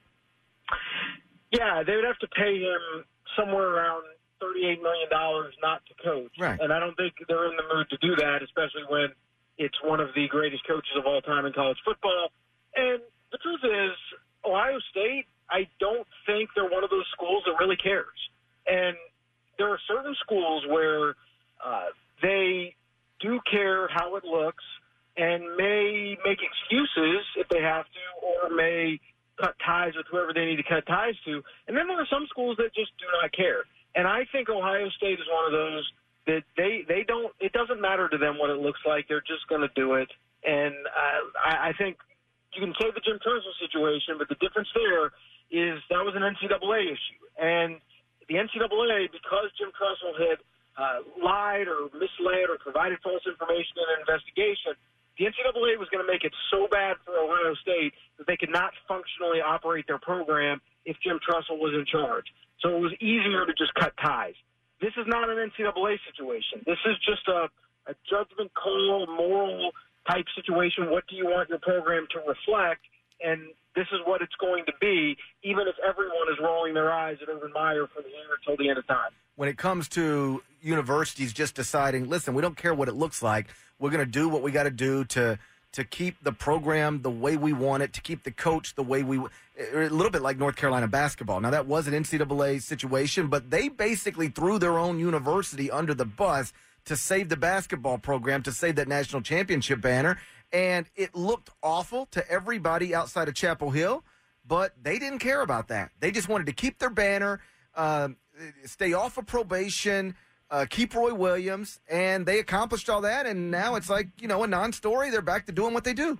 Yeah, they would have to pay him somewhere around thirty-eight million dollars not to coach. Right. And I don't think they're in the mood to do that, especially when it's one of the greatest coaches of all time in college football. And the truth is, Ohio State, I don't think they're one of those schools that really cares. And there are certain schools where uh, they do care how it looks and may make excuses if they have to, or may cut ties with whoever they need to cut ties to. And then there are some schools that just do not care. And I think Ohio State is one of those that they, they don't, it doesn't matter to them what it looks like. They're just going to do it. And uh, I, I think you can say the Jim Tressel situation, but the difference there is that was an N C double A issue. And the N C double A, because Jim Tressel had uh, lied or misled or provided false information in an investigation, the N C double A was going to make it so bad for Ohio State that they could not functionally operate their program if Jim Tressel was in charge. So it was easier to just cut ties. This is not an N C double A situation. This is just a, a judgment call, moral type situation. What do you want your program to reflect? And this is what it's going to be, even if everyone is rolling their eyes at Urban Meyer from here until the end of time. When it comes to universities just deciding, listen, we don't care what it looks like. We're going to do what we got to do to to keep the program the way we want it, to keep the coach the way we – a little bit like North Carolina basketball. Now, that was an N C double A situation, but they basically threw their own university under the bus to save the basketball program, to save that national championship banner. And it looked awful to everybody outside of Chapel Hill, but they didn't care about that. They just wanted to keep their banner, uh, stay off of probation, uh, keep Roy Williams, and they accomplished all that, and now it's like, you know, a non-story. They're back to doing what they do.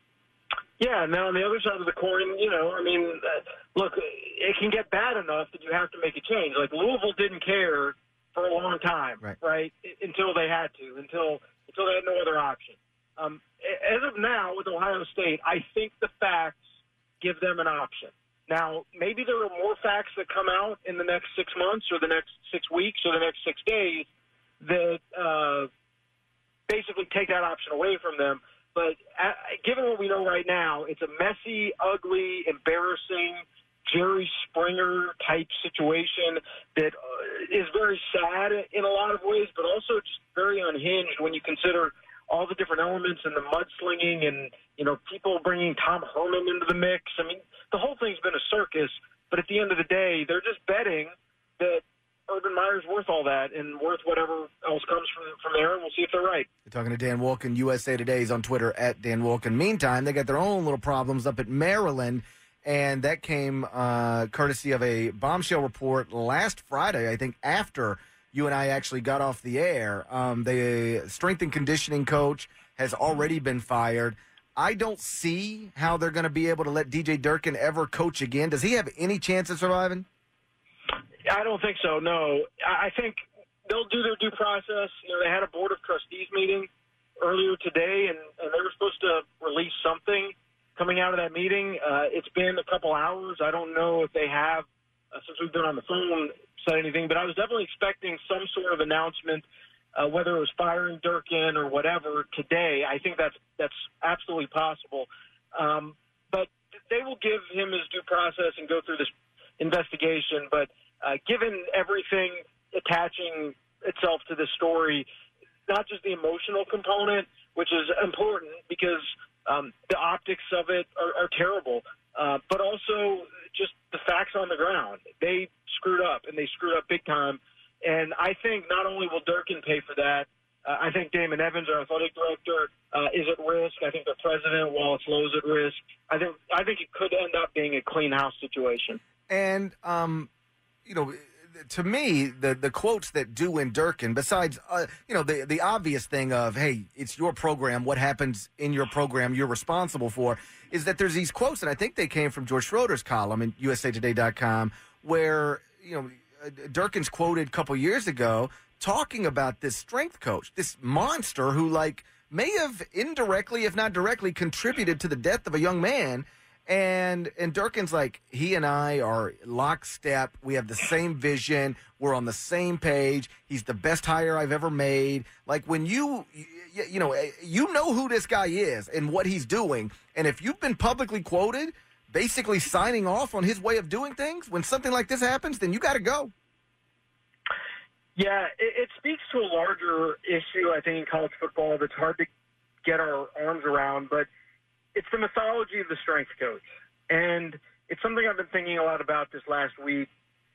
Yeah, now on the other side of the coin, you know, I mean, uh, look, it can get bad enough that you have to make a change. Like, Louisville didn't care for a long time, right? right? Until they had to, until until they had no other option. Um, as of now, with Ohio State, I think the facts give them an option. Now, maybe there are more facts that come out in the next six months or the next six weeks or the next six days that uh, basically take that option away from them. But uh, given what we know right now, it's a messy, ugly, embarrassing, Jerry Springer-type situation that uh, is very sad in a lot of ways, but also just very unhinged when you consider all the different elements and the mudslinging and, you know, people bringing Tom Herman into the mix. I mean, the whole thing's been a circus, but at the end of the day, they're just betting that Urban Meyer's worth all that and worth whatever else comes from, from there, and we'll see if they're right. We're talking to Dan Wolken, U S A Today. He's on Twitter at Dan Wolken. Meantime, they got their own little problems up at Maryland, and that came uh, courtesy of a bombshell report last Friday, I think, after you and I actually got off the air. Um, the strength and conditioning coach has already been fired. I don't see how they're going to be able to let D J Durkin ever coach again. Does he have any chance of surviving? I don't think so, no. I I think they'll do their due process. You know, they had a Board of Trustees meeting earlier today, and, and they were supposed to release something coming out of that meeting. Uh, it's been a couple hours. I don't know if they have, uh, since we've been on the phone, said anything, but I was definitely expecting some sort of announcement, uh, whether it was firing Durkin or whatever, today. I think that's that's absolutely possible. Um, but they will give him his due process and go through this investigation. But uh, given everything attaching itself to this story, not just the emotional component, which is important because um, the optics of it are, are terrible, uh, but also just the facts on the ground. They screwed up, and they screwed up big time. And I think not only will Durkin pay for that, uh, I think Damon Evans, our athletic director, uh, is at risk. I think the president, Wallace Lowe's at risk. I think I think it could end up being a clean house situation. And, um, you know, to me, the the quotes that do in Durkin, besides, uh, you know, the, the obvious thing of, hey, it's your program, what happens in your program you're responsible for, is that there's these quotes, and I think they came from George Schroeder's column in U S A Today dot com, where, you know, Durkin's quoted a couple years ago talking about this strength coach, this monster who, like, may have indirectly, if not directly, contributed to the death of a young man. And and Durkin's like, he and I are lockstep. We have the same vision. We're on the same page. He's the best hire I've ever made. Like, when you, you, you know, you know who this guy is and what he's doing. And if you've been publicly quoted basically signing off on his way of doing things, when something like this happens, then you got to go. Yeah, it, it speaks to a larger issue, I think, in college football that's hard to get our arms around, but it's the mythology of the strength coach. And it's something I've been thinking a lot about this last week.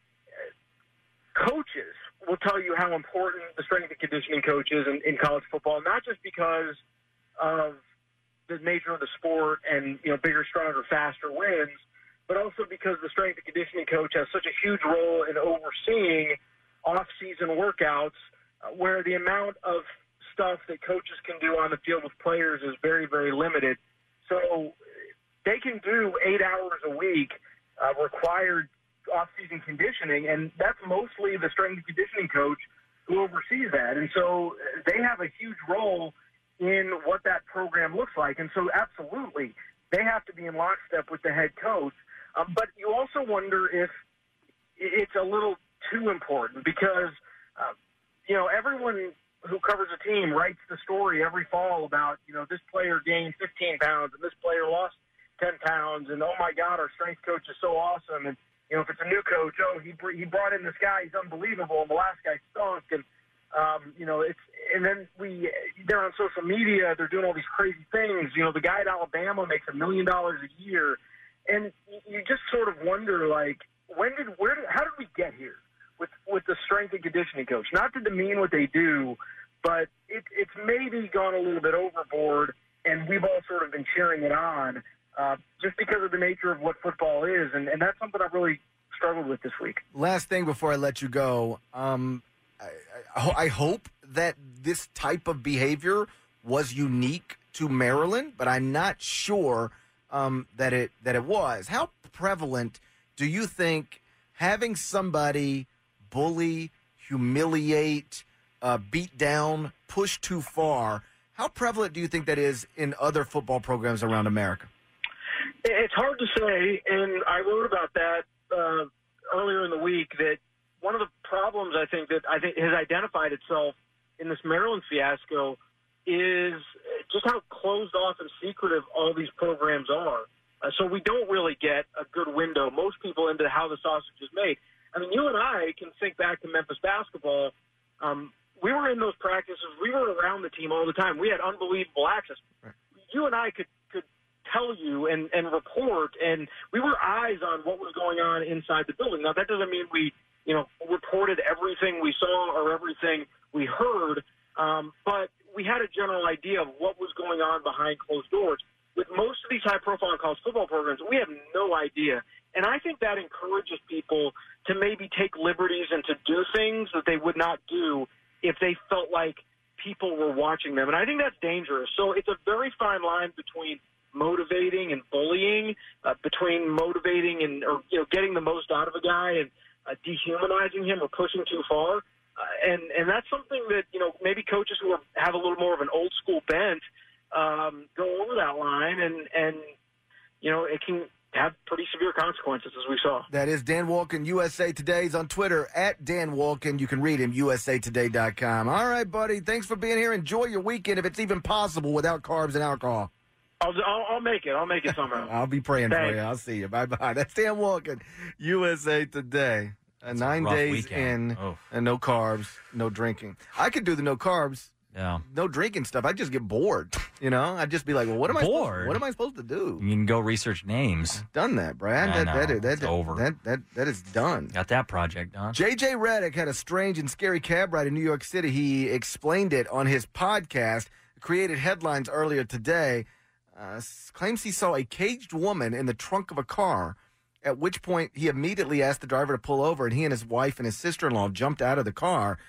Coaches will tell you how important the strength and conditioning coach is in, in college football, not just because of the nature of the sport and, you know, bigger, stronger, faster wins, but also because the strength and conditioning coach has such a huge role in overseeing off-season workouts uh, where the amount of stuff that coaches can do on the field with players is very, very limited. So they can do eight hours a week uh, required off-season conditioning, and that's mostly the strength and conditioning coach who oversees that. And so they have a huge role in what that program looks like. And so absolutely, they have to be in lockstep with the head coach. Um, but you also wonder if it's a little too important because, uh, you know, everyone who covers a team writes the story every fall about, you know, this player gained fifteen pounds and this player lost ten pounds, and oh my God, our strength coach is so awesome. And, you know, if it's a new coach, oh, he he brought in this guy, he's unbelievable, and the last guy stunk. And, um, you know, it's, and then we, they're on social media, they're doing all these crazy things. You know, the guy at Alabama makes a million dollars a year. And you just sort of wonder, like, when did, where did, how did we get here with, with the strength and conditioning coach? Not to demean what they do, but it, it's maybe gone a little bit overboard, and we've all sort of been cheering it on uh, just because of the nature of what football is, and, and that's something I've really struggled with this week. Last thing before I let you go, um, I, I, I hope that this type of behavior was unique to Maryland, but I'm not sure um, that it that it was. How prevalent do you think having somebody bully, humiliate, uh, beat down, push too far. How prevalent do you think that is in other football programs around America? It's hard to say, and I wrote about that uh, earlier in the week, that one of the problems I think that I think has identified itself in this Maryland fiasco is just how closed off and secretive all these programs are. Uh, so we don't really get a good window, most people, into how the sausage is made. I mean, you and I can think back to Memphis basketball. Um, we were in those practices. We were around the team all the time. We had unbelievable access. Right. You and I could, could tell you and, and report, and we were eyes on what was going on inside the building. Now, that doesn't mean we, you know, reported everything we saw or everything we heard, um, but we had a general idea of what was going on behind closed doors. With most of these high-profile college football programs, we have no idea. And I think that encourages people to maybe take liberties and to do things that they would not do if they felt like people were watching them. And I think that's dangerous. So it's a very fine line between motivating and bullying, uh, between motivating and or you know getting the most out of a guy and uh, dehumanizing him or pushing too far. Uh, and, and that's something that, you know, maybe coaches who are, have a little more of an old-school bent um, go over that line, and, and, you know, it can have pretty severe consequences, as we saw. That is Dan Wolken, U S A Today. He's on Twitter, at Dan Wolken. You can read him, U S A today dot com. All right, buddy. Thanks for being here. Enjoy your weekend, if it's even possible, without carbs and alcohol. I'll, I'll, I'll make it. I'll make it somehow. I'll be praying Thanks. for you. I'll see you. Bye-bye. That's Dan Wolken, U S A Today. Uh, nine days weekend. in, oh. and no carbs, no drinking. I could do the no carbs, yeah. no drinking stuff. I'd just get bored, you know? I'd just be like, well, what am I bored? supposed, what am I supposed to do? You can go research names. I've done that, Brad. I that, know. that, is, that, It's that, over. That, that, that is done. Got that project done. J J Redick had a strange and scary cab ride in New York City. He explained it on his podcast, created headlines earlier today, uh, claims he saw a caged woman in the trunk of a car, at which point he immediately asked the driver to pull over, and he and his wife and his sister-in-law jumped out of the car.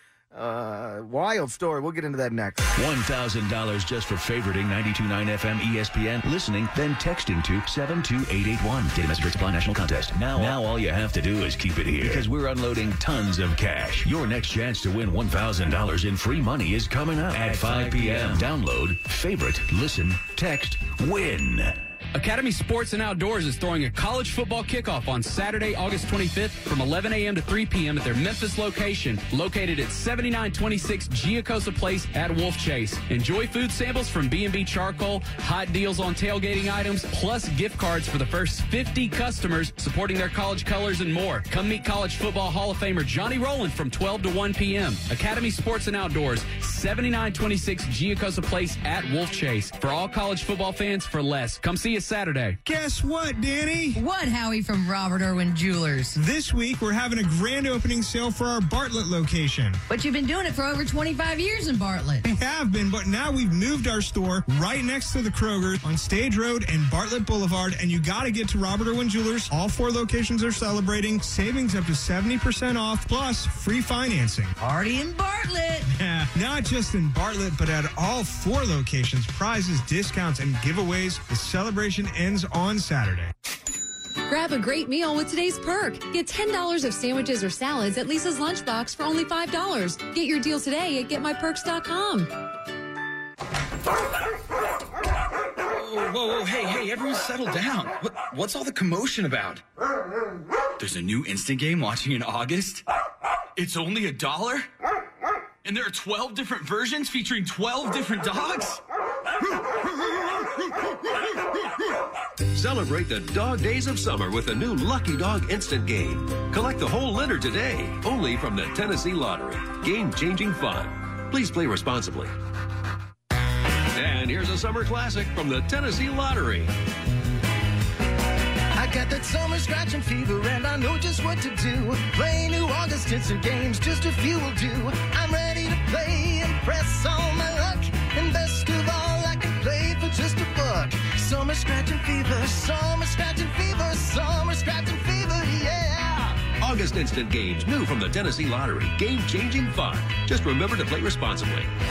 Uh, wild story. We'll get into that next. one thousand dollars just for favoriting ninety-two point nine F M E S P N, listening, then texting to seven two eight eight one. Data message rate supply national contest. Now, now all you have to do is keep it here, because we're unloading tons of cash. Your next chance to win one thousand dollars in free money is coming up at five p.m. Download, favorite, listen, text, win. Academy Sports and Outdoors is throwing a college football kickoff on Saturday, August twenty-fifth from eleven a.m. to three p.m. at their Memphis location, located at seventy-nine twenty-six Giacosa Place at Wolf Chase. Enjoy food samples from B and B Charcoal, hot deals on tailgating items, plus gift cards for the first fifty customers supporting their college colors and more. Come meet College Football Hall of Famer Johnny Rowland from twelve to one p.m. Academy Sports and Outdoors, seventy-nine twenty-six Giacosa Place at Wolf Chase. For all college football fans for less. Come see us Saturday. Guess what, Danny? What, Howie from Robert Irwin Jewelers? This week, we're having a grand opening sale for our Bartlett location. But you've been doing it for over twenty-five years in Bartlett. We have been, but now we've moved our store right next to the Kroger on Stage Road and Bartlett Boulevard, and you got to get to Robert Irwin Jewelers. All four locations are celebrating savings up to seventy percent off, plus free financing. Party in Bartlett. Yeah, not just in Bartlett, but at all four locations. Prizes, discounts, and giveaways. The celebration ends on Saturday. Grab a great meal with today's perk. Get ten dollars of sandwiches or salads at Lisa's Lunchbox for only five dollars. Get your deal today at get my perks dot com. Whoa, whoa, whoa, hey, hey, everyone settle down. What, what's all the commotion about? There's a new instant game launching in August? It's only a dollar? And there are twelve different versions featuring twelve different dogs? Celebrate the dog days of summer with a new Lucky Dog instant game. Collect the whole litter today, only from the Tennessee Lottery. Game-changing fun. Please play responsibly. And here's a summer classic from the Tennessee Lottery. I got that summer scratching fever and I know just what to do. Play new August instant games, just a few will do. I'm ready to play and press all my luck. And best of all, I can play for just a buck. Summer scratching fever, summer scratching fever, summer scratching fever, yeah. August instant games, new from the Tennessee Lottery. Game-changing fun. Just remember to play responsibly.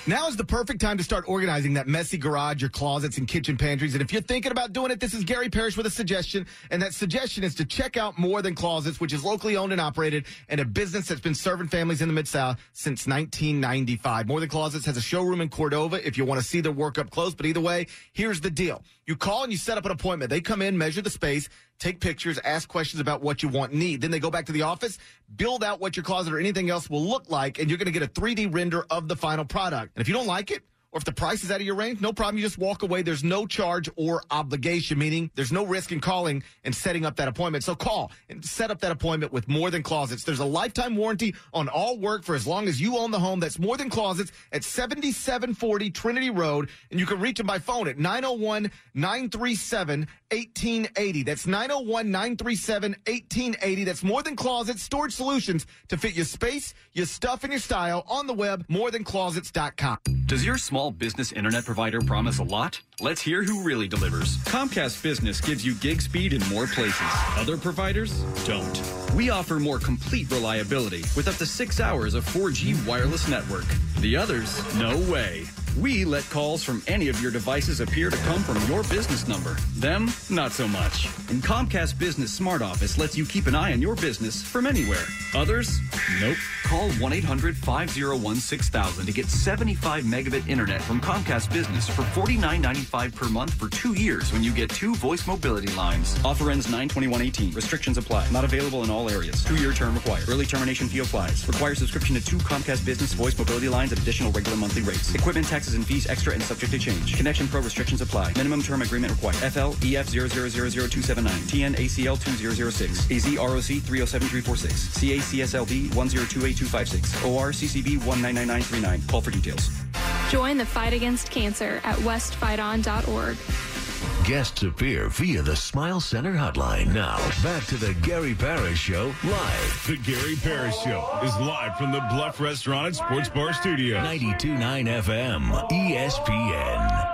Now is the perfect time to start organizing that messy garage, your closets, and kitchen pantries. And if you're thinking about doing it, this is Gary Parrish with a suggestion. And that suggestion is to check out More Than Closets, which is locally owned and operated and a business that's been serving families in the Mid-South since nineteen ninety-five. More Than Closets has a showroom in Cordova if you want to see their work up close. But either way, here's the deal. You call and you set up an appointment. They come in, measure the space, take pictures, ask questions about what you want and need. Then they go back to the office, build out what your closet or anything else will look like, and you're going to get a three D render of the final product. And if you don't like it, or if the price is out of your range, no problem. You just walk away. There's no charge or obligation, meaning there's no risk in calling and setting up that appointment. So call and set up that appointment with More Than Closets. There's a lifetime warranty on all work for as long as you own the home. That's More Than Closets at seventy-seven forty Trinity Road. And you can reach them by phone at nine oh one, nine three seven, eighteen eighty. That's nine oh one, nine three seven, eighteen eighty. That's More Than Closets storage solutions to fit your space, your stuff, and your style on the web, more than closets dot com. Does your small business internet provider promise a lot? Let's hear who really delivers. Comcast Business gives you gig speed in more places. Other providers don't. We offer more complete reliability with up to six hours of four G wireless network. The others, no way. We let calls from any of your devices appear to come from your business number. Them, not so much. And Comcast Business Smart Office lets you keep an eye on your business from anywhere. Others, nope. Call one eight hundred, five oh one, six thousand to get seventy-five megabit internet from Comcast Business for forty-nine ninety-five per month for two years when you get two voice mobility lines. Offer ends nine twenty-one eighteen. Restrictions apply. Not available in all areas. Two-year term required. Early termination fee applies. Requires subscription to two Comcast Business voice mobility lines at additional regular monthly rates. Equipment, taxes, and fees extra and subject to change. Connection Pro restrictions apply. Minimum term agreement required. F L E F zero zero zero zero two seven nine. T N A C L two zero zero six. A Z R O C three oh seven three four six. C A C S L V one zero two eight two five six. O R C C B one nine nine nine three nine. Call for details. Join the fight against cancer at west fight on dot org. Guests appear via the Smile Center hotline. Now, back to the Gary Parrish Show live. The Gary Parrish Show is live from the Bluff Restaurant and Sports Bar Studio. ninety-two point nine F M, E S P N.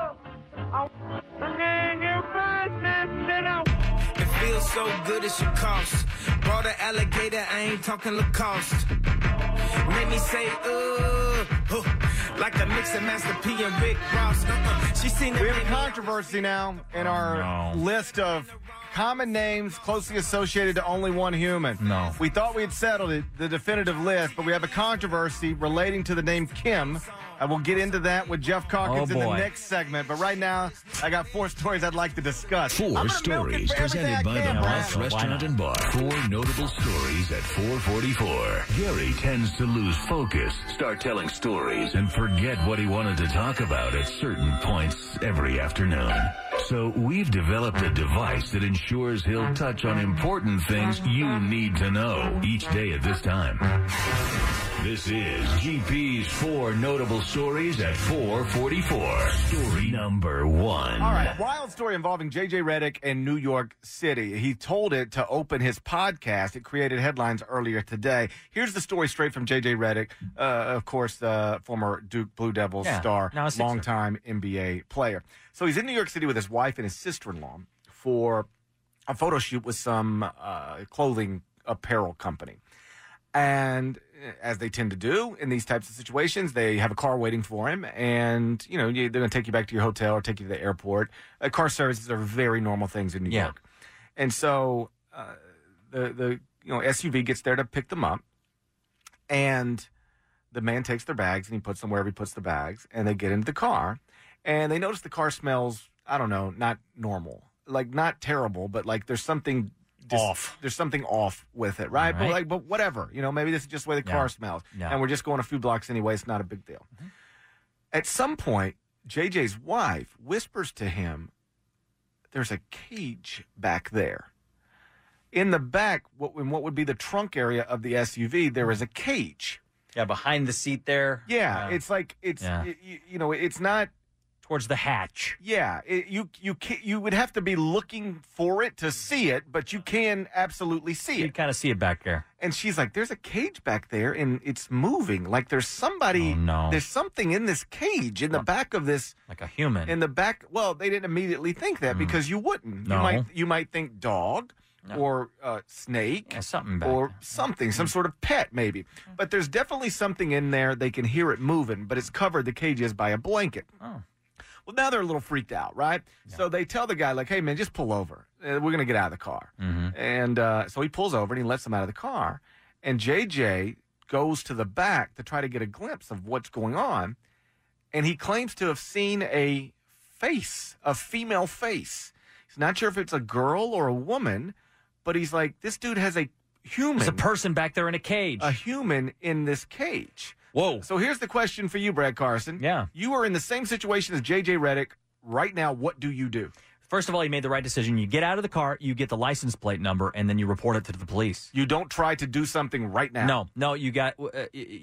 It feels so good it should cost. Bought an alligator, I ain't talking Lacoste. Made me say, uh, uh, like a mix of Master P and Rick Ross. Uh-uh. She seen We have a controversy now in our list of common names closely associated to only one human. No. We thought we had settled it, the definitive list, but we have a controversy relating to the name Kim. I will get into that with Jeff Calkins Oh, in the boy. next segment. But right now, I got four stories I'd like to discuss. I'm Four gonna milk it stories for everything presented I by the can, Bluff Brad. Restaurant and Bar. Four notable stories at four forty-four. Gary tends to lose focus, start telling stories, and forget what he wanted to talk about at certain points every afternoon. So we've developed a device that ensures he'll touch on important things you need to know each day at this time. This is G P's Four Notable Stories at four forty-four. Story number one. All right, wild story involving J J Redick in New York City. He told it to open his podcast. It created headlines earlier today. Here's the story straight from J J Redick, uh, of course, the former Duke Blue Devils Yeah, star, now a Sixer. longtime N B A player. So he's in New York City with his wife and his sister-in-law for a photo shoot with some uh, clothing apparel company. And as they tend to do in these types of situations, they have a car waiting for him, and you know you, they're going to take you back to your hotel or take you to the airport. Uh, car services are very normal things in New Yeah. York, and so uh, the the you know S U V gets there to pick them up, and the man takes their bags and he puts them wherever he puts the bags, and they get into the car, and they notice the car smells, I don't know, not normal, like not terrible, but like there's something. Dis- Off. There's something off with it, right? But Right. like, but whatever. You know, maybe this is just the way the Yeah. car smells, Yeah. and we're just going a few blocks anyway. It's not a big deal. Mm-hmm. At some point, J J's wife whispers to him, "There's a cage back there." In the back, what in what would be the trunk area of the S U V, there is a cage. Yeah, behind the seat there. Yeah, Uh, it's like it's Yeah. it- you, you know, it's not. towards the hatch. Yeah, it, you you can, you would have to be looking for it to see it, but you can absolutely see You it. kind of see it back there. And she's like, "There's a cage back there, and it's moving. Like there's somebody. Oh, no. There's something in this cage in the back of this. Like a human. In the back. Well, they didn't immediately think that because you wouldn't. No. You might you might think dog, No. or uh, snake, Yeah, something back or there. something, some sort of pet maybe. But there's definitely something in there. They can hear it moving, but it's covered, the cage is, by a blanket. Oh. Well, now they're a little freaked out, right? So they tell the guy, like, hey, man, just pull over. Uh, we're going to get out of the car. Mm-hmm. And uh, so he pulls over and he lets them out of the car. And J J goes to the back to try to get a glimpse of what's going on. And he claims to have seen a face, a female face. He's not sure if it's a girl or a woman, but he's like, this dude has a human. There's a person back there in a cage. A human in this cage. Whoa. So here's the question for you, Brad Carson. Yeah. You are in the same situation as J J Redick right now. What do you do? First of all, you made the right decision. You get out of the car, you get the license plate number, and then you report it to the police. You don't try to do something right now. No, no, you got uh,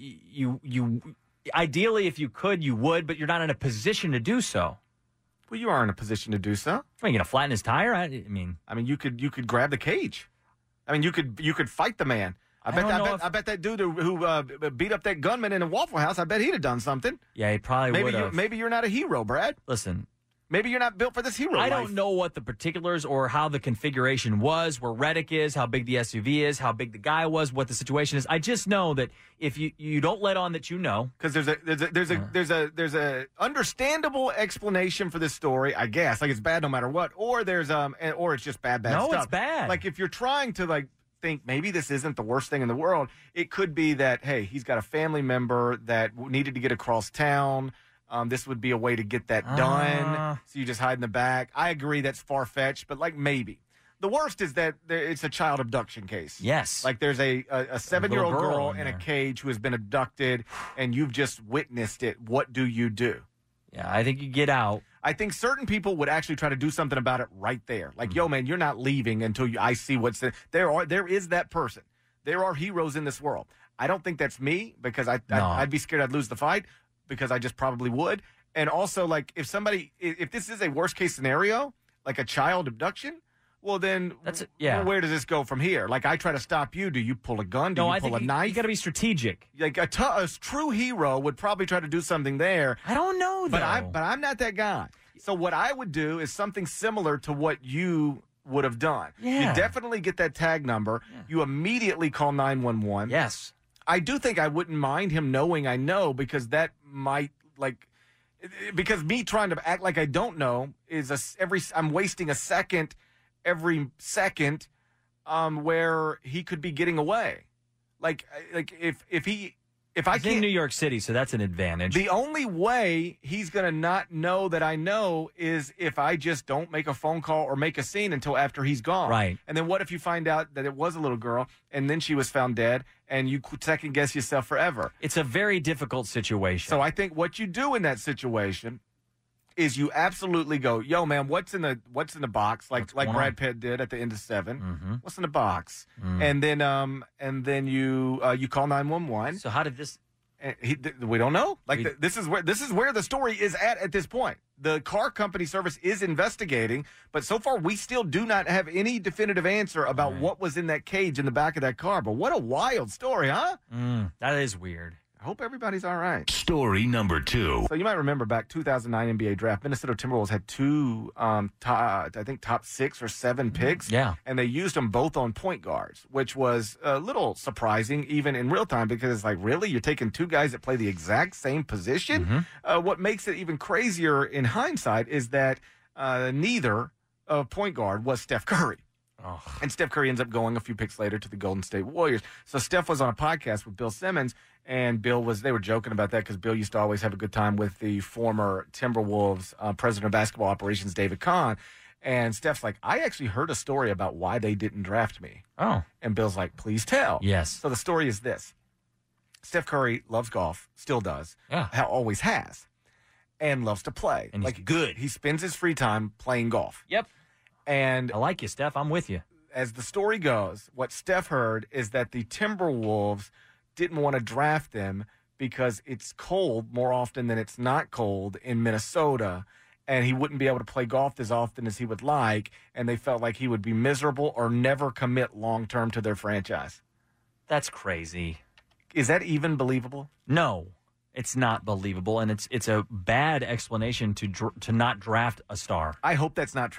you you. Ideally, if you could, you would, but you're not in a position to do so. Well, you are in a position to do so. Are you going to flatten his tire? I, I mean, I mean, you could you could grab the cage. I mean, you could you could fight the man. I, I bet don't I know bet, if- I bet that dude who, who uh, beat up that gunman in a Waffle House, I bet he'd have done something. yeah, he probably Maybe would you, have. maybe you're not a hero, Brad. Listen, Maybe you're not built for this hero I life. don't know what the particulars or how the configuration was, where Reddick is, how big the S U V is, how big the guy was, what the situation is. I just know that if you, you don't let on that you know, because there's a there's a there's a there's a there's a understandable explanation for this story, I guess. Like it's bad no matter what, or there's um or it's just bad bad No, stuff. it's bad. Like if you're trying to like think maybe this isn't the worst thing in the world, it could be that hey, he's got a family member that w- needed to get across town. Um, this would be a way to get that done. Uh. So you just hide in the back. I agree that's far fetched, but like maybe. The worst is that there, it's a child abduction case. Yes. Like there's a, a, a seven-year-old girl girl, in in a there. cage who has been abducted, and you've just witnessed it. What do you do? yeah, I think you get out. I think certain people would actually try to do something about it right there. Like, yo, man, you're not leaving until you, I see what's in. There are there is that person. There are heroes in this world. I don't think that's me because I, No. I I'd be scared I'd lose the fight because I just probably would. And also, like, if somebody, i- if this is a worst case scenario, like a child abduction, well, then That's it, yeah. well, where does this go from here? Like, I try to stop you. Do you pull a gun? Do No, you I pull think a you, knife? you got to be strategic. Like a, t- a true hero would probably try to do something there. I don't know, though. But I'm but I'm not that guy. So what I would do is something similar to what you would have done. Yeah. You definitely get that tag number. You immediately call nine one one. Yes. I do think I wouldn't mind him knowing I know because that might like because me trying to act like I don't know is a s- every I'm wasting a second every second um where he could be getting away. Like like if if he if I He's can't in New York City, so that's an advantage. the only way he's going to not know that I know is if I just don't make a phone call or make a scene until after he's gone. Right. And then what if you find out that it was a little girl and then she was found dead and you second guess yourself forever? It's a very difficult situation. So I think what you do in that situation is you absolutely go, yo, man, what's in the what's in the box? Like What's like going Brad on? Pitt did at the end of seven. Mm-hmm. What's in the box? Mm. And then um and then you uh, you call nine one one. So how did this? And he, th- we don't know. Like We- th- this is where this is where the story is at at this point. The car company service is investigating, but so far we still do not have any definitive answer about Right. what was in that cage in the back of that car. But what a wild story, huh? Mm, that is weird. I hope everybody's all right. Story number two. So you might remember back two thousand nine N B A draft, Minnesota Timberwolves had two, um, top, I think top six or seven picks. Yeah. And they used them both on point guards, which was a little surprising even in real time because it's like, really? You're taking two guys that play the exact same position? Mm-hmm. Uh, what makes it even crazier in hindsight is that uh, neither uh, point guard was Steph Curry. Oh. And Steph Curry ends up going a few picks later to the Golden State Warriors. So Steph was on a podcast with Bill Simmons, and Bill was, they were joking about that because Bill used to always have a good time with the former Timberwolves uh, president of basketball operations, David Kahn. And Steph's like, I actually heard a story about why they didn't draft me. Oh. And Bill's like, please tell. Yes. So the story is this. Steph Curry loves golf, still does, Yeah. ha- always has, and loves to play. And he's like good. He spends his free time playing golf. Yep. And I like you, Steph. I'm with you. as the story goes, what Steph heard is that the Timberwolves didn't want to draft them because it's cold more often than it's not cold in Minnesota, and he wouldn't be able to play golf as often as he would like, and they felt like he would be miserable or never commit long-term to their franchise. That's crazy. Is that even believable? No, it's not believable, and it's it's a bad explanation to dr- to not draft a star. I hope that's not true.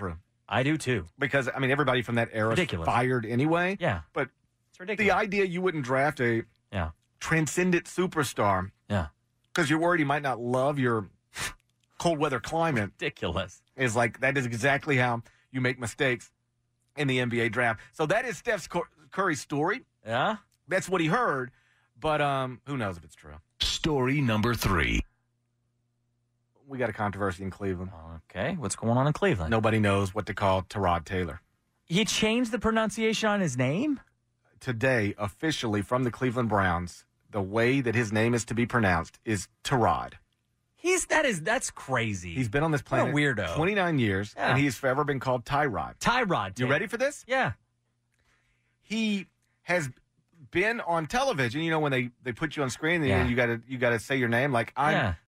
I do too. Because, I mean, everybody from that era is fired anyway. Yeah. But it's ridiculous. The idea you wouldn't draft a yeah. transcendent superstar. Yeah. Because you're worried he might not love your cold weather climate. Ridiculous. Is like, that is exactly how you make mistakes in the N B A draft. So that is Steph Curry's story. Yeah. That's what he heard. But um, who knows if it's true. Story number three. We got a controversy in Cleveland. Okay, what's going on in Cleveland? Nobody knows what to call Tyrod Taylor. He changed the pronunciation on his name? Today, officially from the Cleveland Browns, the way that his name is to be pronounced is Tyrod. He's that is that's crazy. He's been on this planet what a weirdo. twenty-nine years, Yeah. and he's forever been called Tyrod. Tyrod. You Taylor. ready for this? Yeah. He has been on television. You know when they, they put you on screen, and Yeah. you got to you got to say your name. Like I'm Yeah.